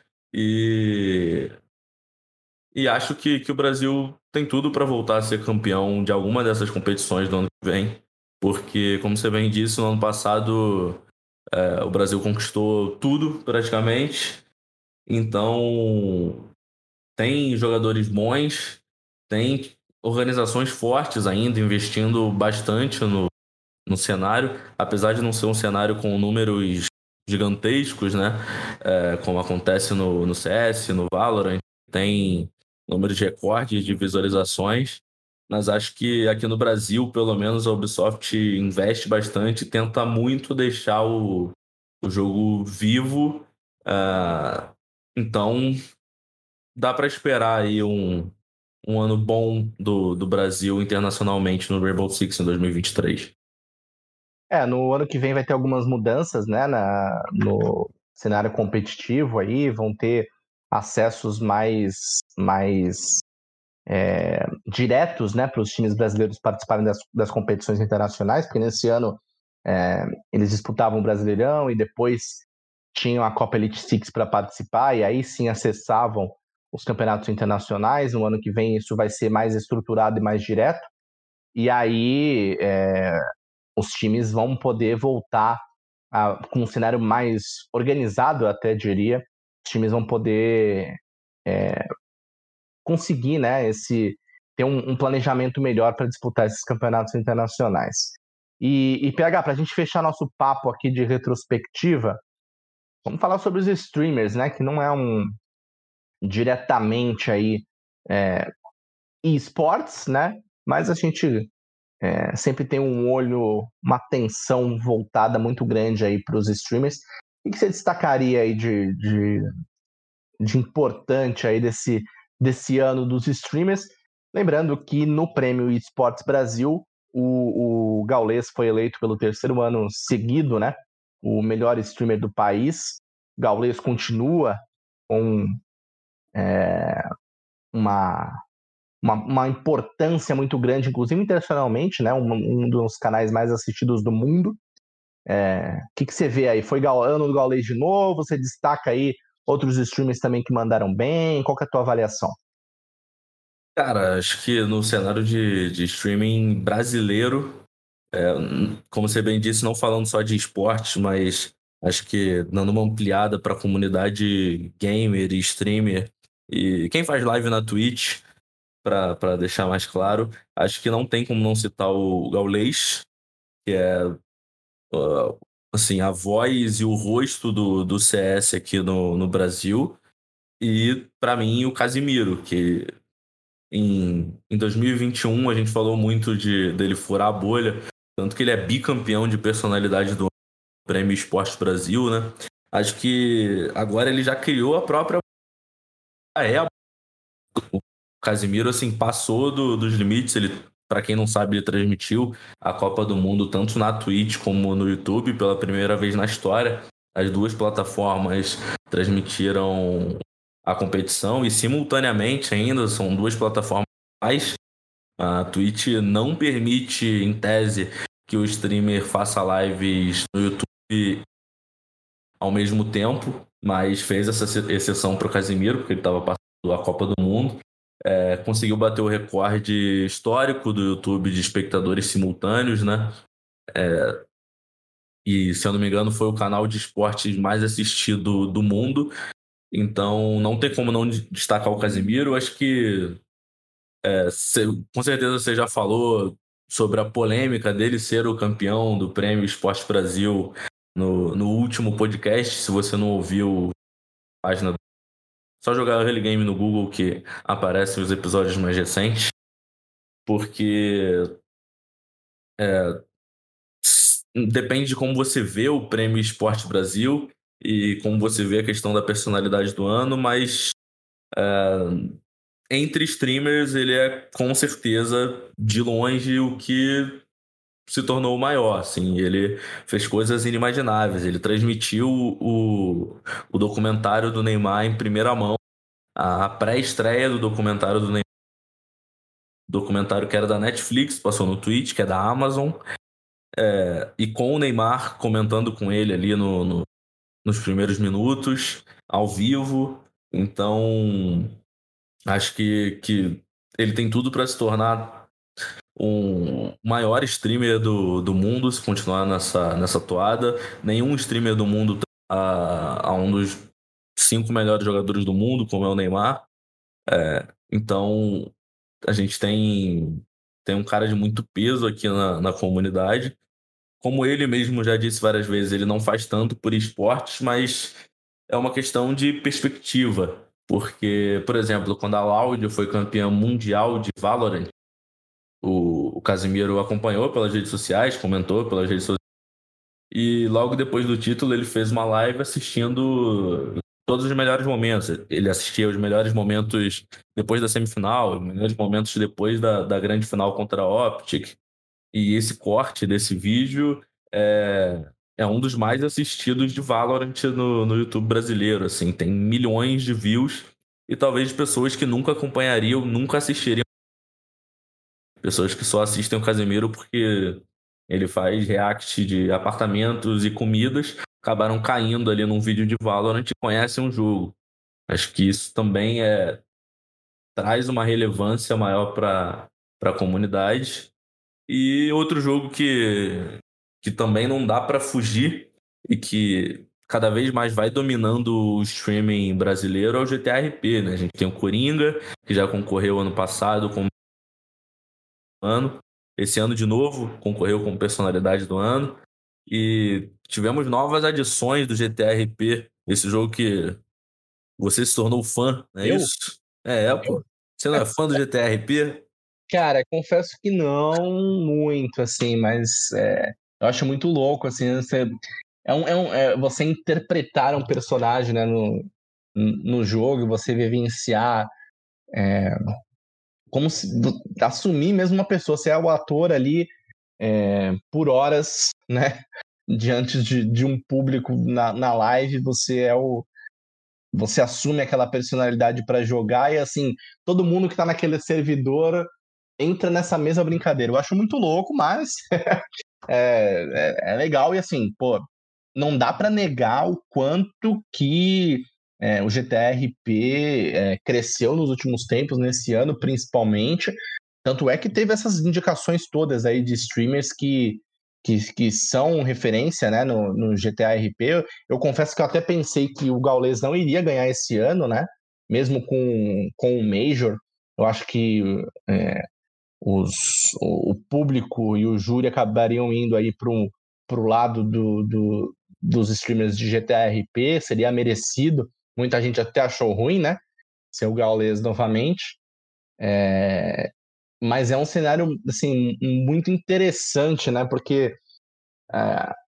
Speaker 5: e, e acho que, que o Brasil tem tudo para voltar a ser campeão de alguma dessas competições do ano que vem, porque, como você bem disse, no ano passado é, o Brasil conquistou tudo praticamente, então tem jogadores bons, tem organizações fortes ainda investindo bastante no, no cenário, apesar de não ser um cenário com números gigantescos, né? É, como acontece no, no C S, no Valorant, tem números de recordes de visualizações, mas acho que aqui no Brasil, pelo menos, a Ubisoft investe bastante, tenta muito deixar o, o jogo vivo, uh, então dá para esperar aí um, um ano bom do, do Brasil internacionalmente no Rainbow Six em dois mil e vinte e três.
Speaker 6: É, no ano que vem vai ter algumas mudanças, né, na, no cenário competitivo aí, vão ter acessos mais, mais é, diretos, né, para os times brasileiros participarem das, das competições internacionais, porque nesse ano é, eles disputavam o Brasileirão e depois tinham a Copa Elite Six para participar, e aí sim acessavam os campeonatos internacionais. No ano que vem isso vai ser mais estruturado e mais direto, e aí... É, os times vão poder voltar a, com um cenário mais organizado, eu até diria. Os times vão poder é, conseguir, né, esse, ter um, um planejamento melhor para disputar esses campeonatos internacionais. E, e P H, para a gente fechar nosso papo aqui de retrospectiva, vamos falar sobre os streamers, né, que não é um diretamente aí é, esportes, né, mas a gente... É, sempre tem um olho, uma atenção voltada muito grande aí para os streamers. O que você destacaria aí de, de, de importante aí desse, desse ano dos streamers? Lembrando que no Prêmio Esportes Brasil, o, o Gaules foi eleito pelo terceiro ano seguido, né, o melhor streamer do país. O Gaules continua com é, uma... Uma, uma importância muito grande, inclusive internacionalmente, né? Um, um dos canais mais assistidos do mundo. É, o que, que você vê aí? Foi ano do Gaules de novo? Você destaca aí outros streamers também que mandaram bem? Qual que é a tua avaliação?
Speaker 5: Cara, acho que no cenário de, de streaming brasileiro, é, como você bem disse, não falando só de esportes, mas acho que dando uma ampliada para a comunidade gamer e streamer, e quem faz live na Twitch, para deixar mais claro, acho que não tem como não citar o Gaules, que é uh, assim, a voz e o rosto do, do C S aqui no, no Brasil, e para mim o Casimiro, que em, em dois mil e vinte e um a gente falou muito de, dele furar a bolha, tanto que ele é bicampeão de personalidade do ano Prêmio Esporte Brasil, né? Acho que agora ele já criou a própria... É, o Casimiro, assim, passou do, dos limites. Ele, para quem não sabe, ele transmitiu a Copa do Mundo tanto na Twitch como no YouTube pela primeira vez na história. As duas plataformas transmitiram a competição e simultaneamente ainda são duas plataformas mais. A Twitch não permite, em tese, que o streamer faça lives no YouTube ao mesmo tempo, mas fez essa exceção para o Casimiro, porque ele estava passando a Copa do Mundo. É, conseguiu bater o recorde histórico do YouTube de espectadores simultâneos, né? É, e, se eu não me engano, foi o canal de esportes mais assistido do mundo. Então, não tem como não destacar o Casimiro. Acho que, é, cê, com certeza, você já falou sobre a polêmica dele ser o campeão do Prêmio Esporte Brasil no, no último podcast. Se você não ouviu a página, só jogar Early Game no Google que aparecem os episódios mais recentes. Porque é, depende de como você vê o Prêmio Esporte Brasil e como você vê a questão da personalidade do ano, mas é, entre streamers ele é com certeza de longe o que se tornou o maior. Assim, ele fez coisas inimagináveis. Ele transmitiu o, o documentário do Neymar em primeira mão, a pré-estreia do documentário do Neymar, documentário que era da Netflix, passou no Twitch, que é da Amazon, é, e com o Neymar comentando com ele ali no, no, nos primeiros minutos, ao vivo. Então, acho que, que ele tem tudo para se tornar um maior streamer do, do mundo, se continuar nessa, nessa toada. Nenhum streamer do mundo a, a um dos cinco melhores jogadores do mundo, como é o Neymar. É, então, a gente tem, tem um cara de muito peso aqui na, na comunidade. Como ele mesmo já disse várias vezes, ele não faz tanto por esportes, mas é uma questão de perspectiva. Porque, por exemplo, quando a Loud foi campeã mundial de Valorant, o, o Casimiro acompanhou pelas redes sociais, comentou pelas redes sociais, e logo depois do título ele fez uma live assistindo todos os melhores momentos. Ele assistia os melhores momentos depois da semifinal, os melhores momentos depois da, da grande final contra a Optic. E esse corte desse vídeo é, é um dos mais assistidos de Valorant no, no YouTube brasileiro. Assim, tem milhões de views e talvez pessoas que nunca acompanhariam, nunca assistiriam. Pessoas que só assistem o Casimiro porque ele faz react de apartamentos e comidas, acabaram caindo ali num vídeo de Valorant e conhecem o jogo. Acho que isso também é, traz uma relevância maior para a comunidade. E outro jogo que, que também não dá para fugir e que cada vez mais vai dominando o streaming brasileiro é o G T A R P, né? A gente tem o Coringa, que já concorreu ano passado como ano. Esse ano, de novo, concorreu como personalidade do ano. E tivemos novas adições do G T A R P. Esse jogo que você se tornou fã, não é
Speaker 6: Eu?
Speaker 5: isso? É, é, pô. Você não é fã do G T A R P?
Speaker 6: Cara, confesso que não muito, assim, mas é, eu acho muito louco, assim, você, é um, é um, é você interpretar um personagem, né, no, no jogo, você vivenciar, é, como se, assumir mesmo uma pessoa, você é o ator ali é, por horas, né, diante de, de um público na, na live, você é o você assume aquela personalidade para jogar e, assim, todo mundo que tá naquele servidor entra nessa mesma brincadeira. Eu acho muito louco, mas é, é, é legal. E, assim, pô, não dá para negar o quanto que é, o G T A R P é, cresceu nos últimos tempos, nesse ano principalmente. Tanto é que teve essas indicações todas aí de streamers que, que, que são referência, né, no, no G T A R P. Eu, eu confesso que eu até pensei que o Gaules não iria ganhar esse ano, né? Mesmo com, com o Major. Eu acho que é, os, o, o público e o júri acabariam indo aí pro, pro lado do, do, dos streamers de G T A R P. Seria merecido. Muita gente até achou ruim, né? Ser o Gaules novamente. É... Mas é um cenário, assim, muito interessante, né? Porque é,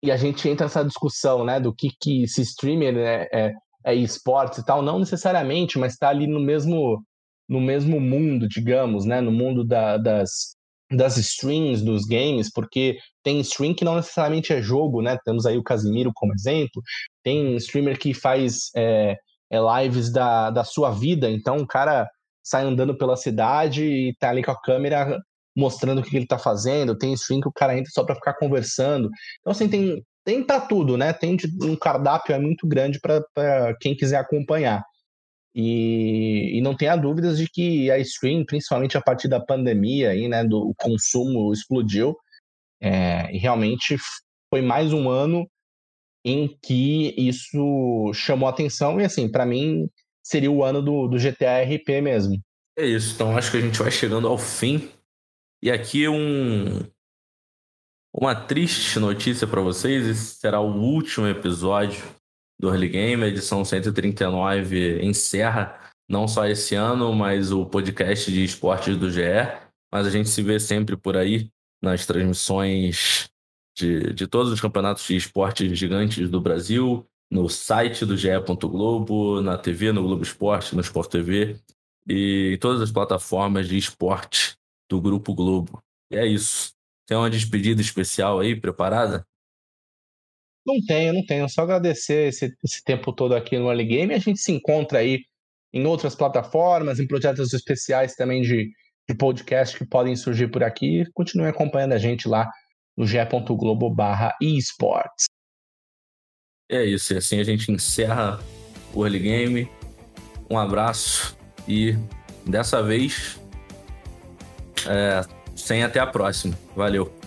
Speaker 6: e a gente entra nessa discussão, né, do que, que se streamer é, é, é esportes e tal, não necessariamente, mas está ali no mesmo, no mesmo mundo, digamos, né, no mundo da, das, das streams, dos games, porque tem stream que não necessariamente é jogo, né, temos aí o Casimiro como exemplo, tem streamer que faz é, é lives da, da sua vida, então o cara sai andando pela cidade e tá ali com a câmera mostrando o que ele tá fazendo, tem stream que o cara entra só para ficar conversando, então assim, tem, tem pra tudo, né, tem um cardápio é muito grande para quem quiser acompanhar, e, e não tenha dúvidas de que a stream, principalmente a partir da pandemia, aí, né, do o consumo explodiu, é, e realmente foi mais um ano em que isso chamou atenção, e assim, para mim seria o ano do, do G T A R P mesmo.
Speaker 5: É isso, então acho que a gente vai chegando ao fim. E aqui um, uma triste notícia para vocês, esse será o último episódio do Early Game, a edição cento e trinta e nove encerra não só esse ano, mas o podcast de esportes do G E, mas a gente se vê sempre por aí nas transmissões de, de todos os campeonatos de esportes gigantes do Brasil, no site do G E. Globo, na T V, no Globo Esporte, no Sport T V e em todas as plataformas de esporte do Grupo Globo. E é isso. Tem uma despedida especial aí preparada?
Speaker 6: Não tenho, não tenho. Só agradecer esse, esse tempo todo aqui no Early Game. A gente se encontra aí em outras plataformas, em projetos especiais também de, de podcast que podem surgir por aqui. Continue acompanhando a gente lá no ge ponto globo barra esportes.
Speaker 5: É isso, e assim a gente encerra o Early Game. Um abraço e dessa vez é, sem até a próxima. Valeu.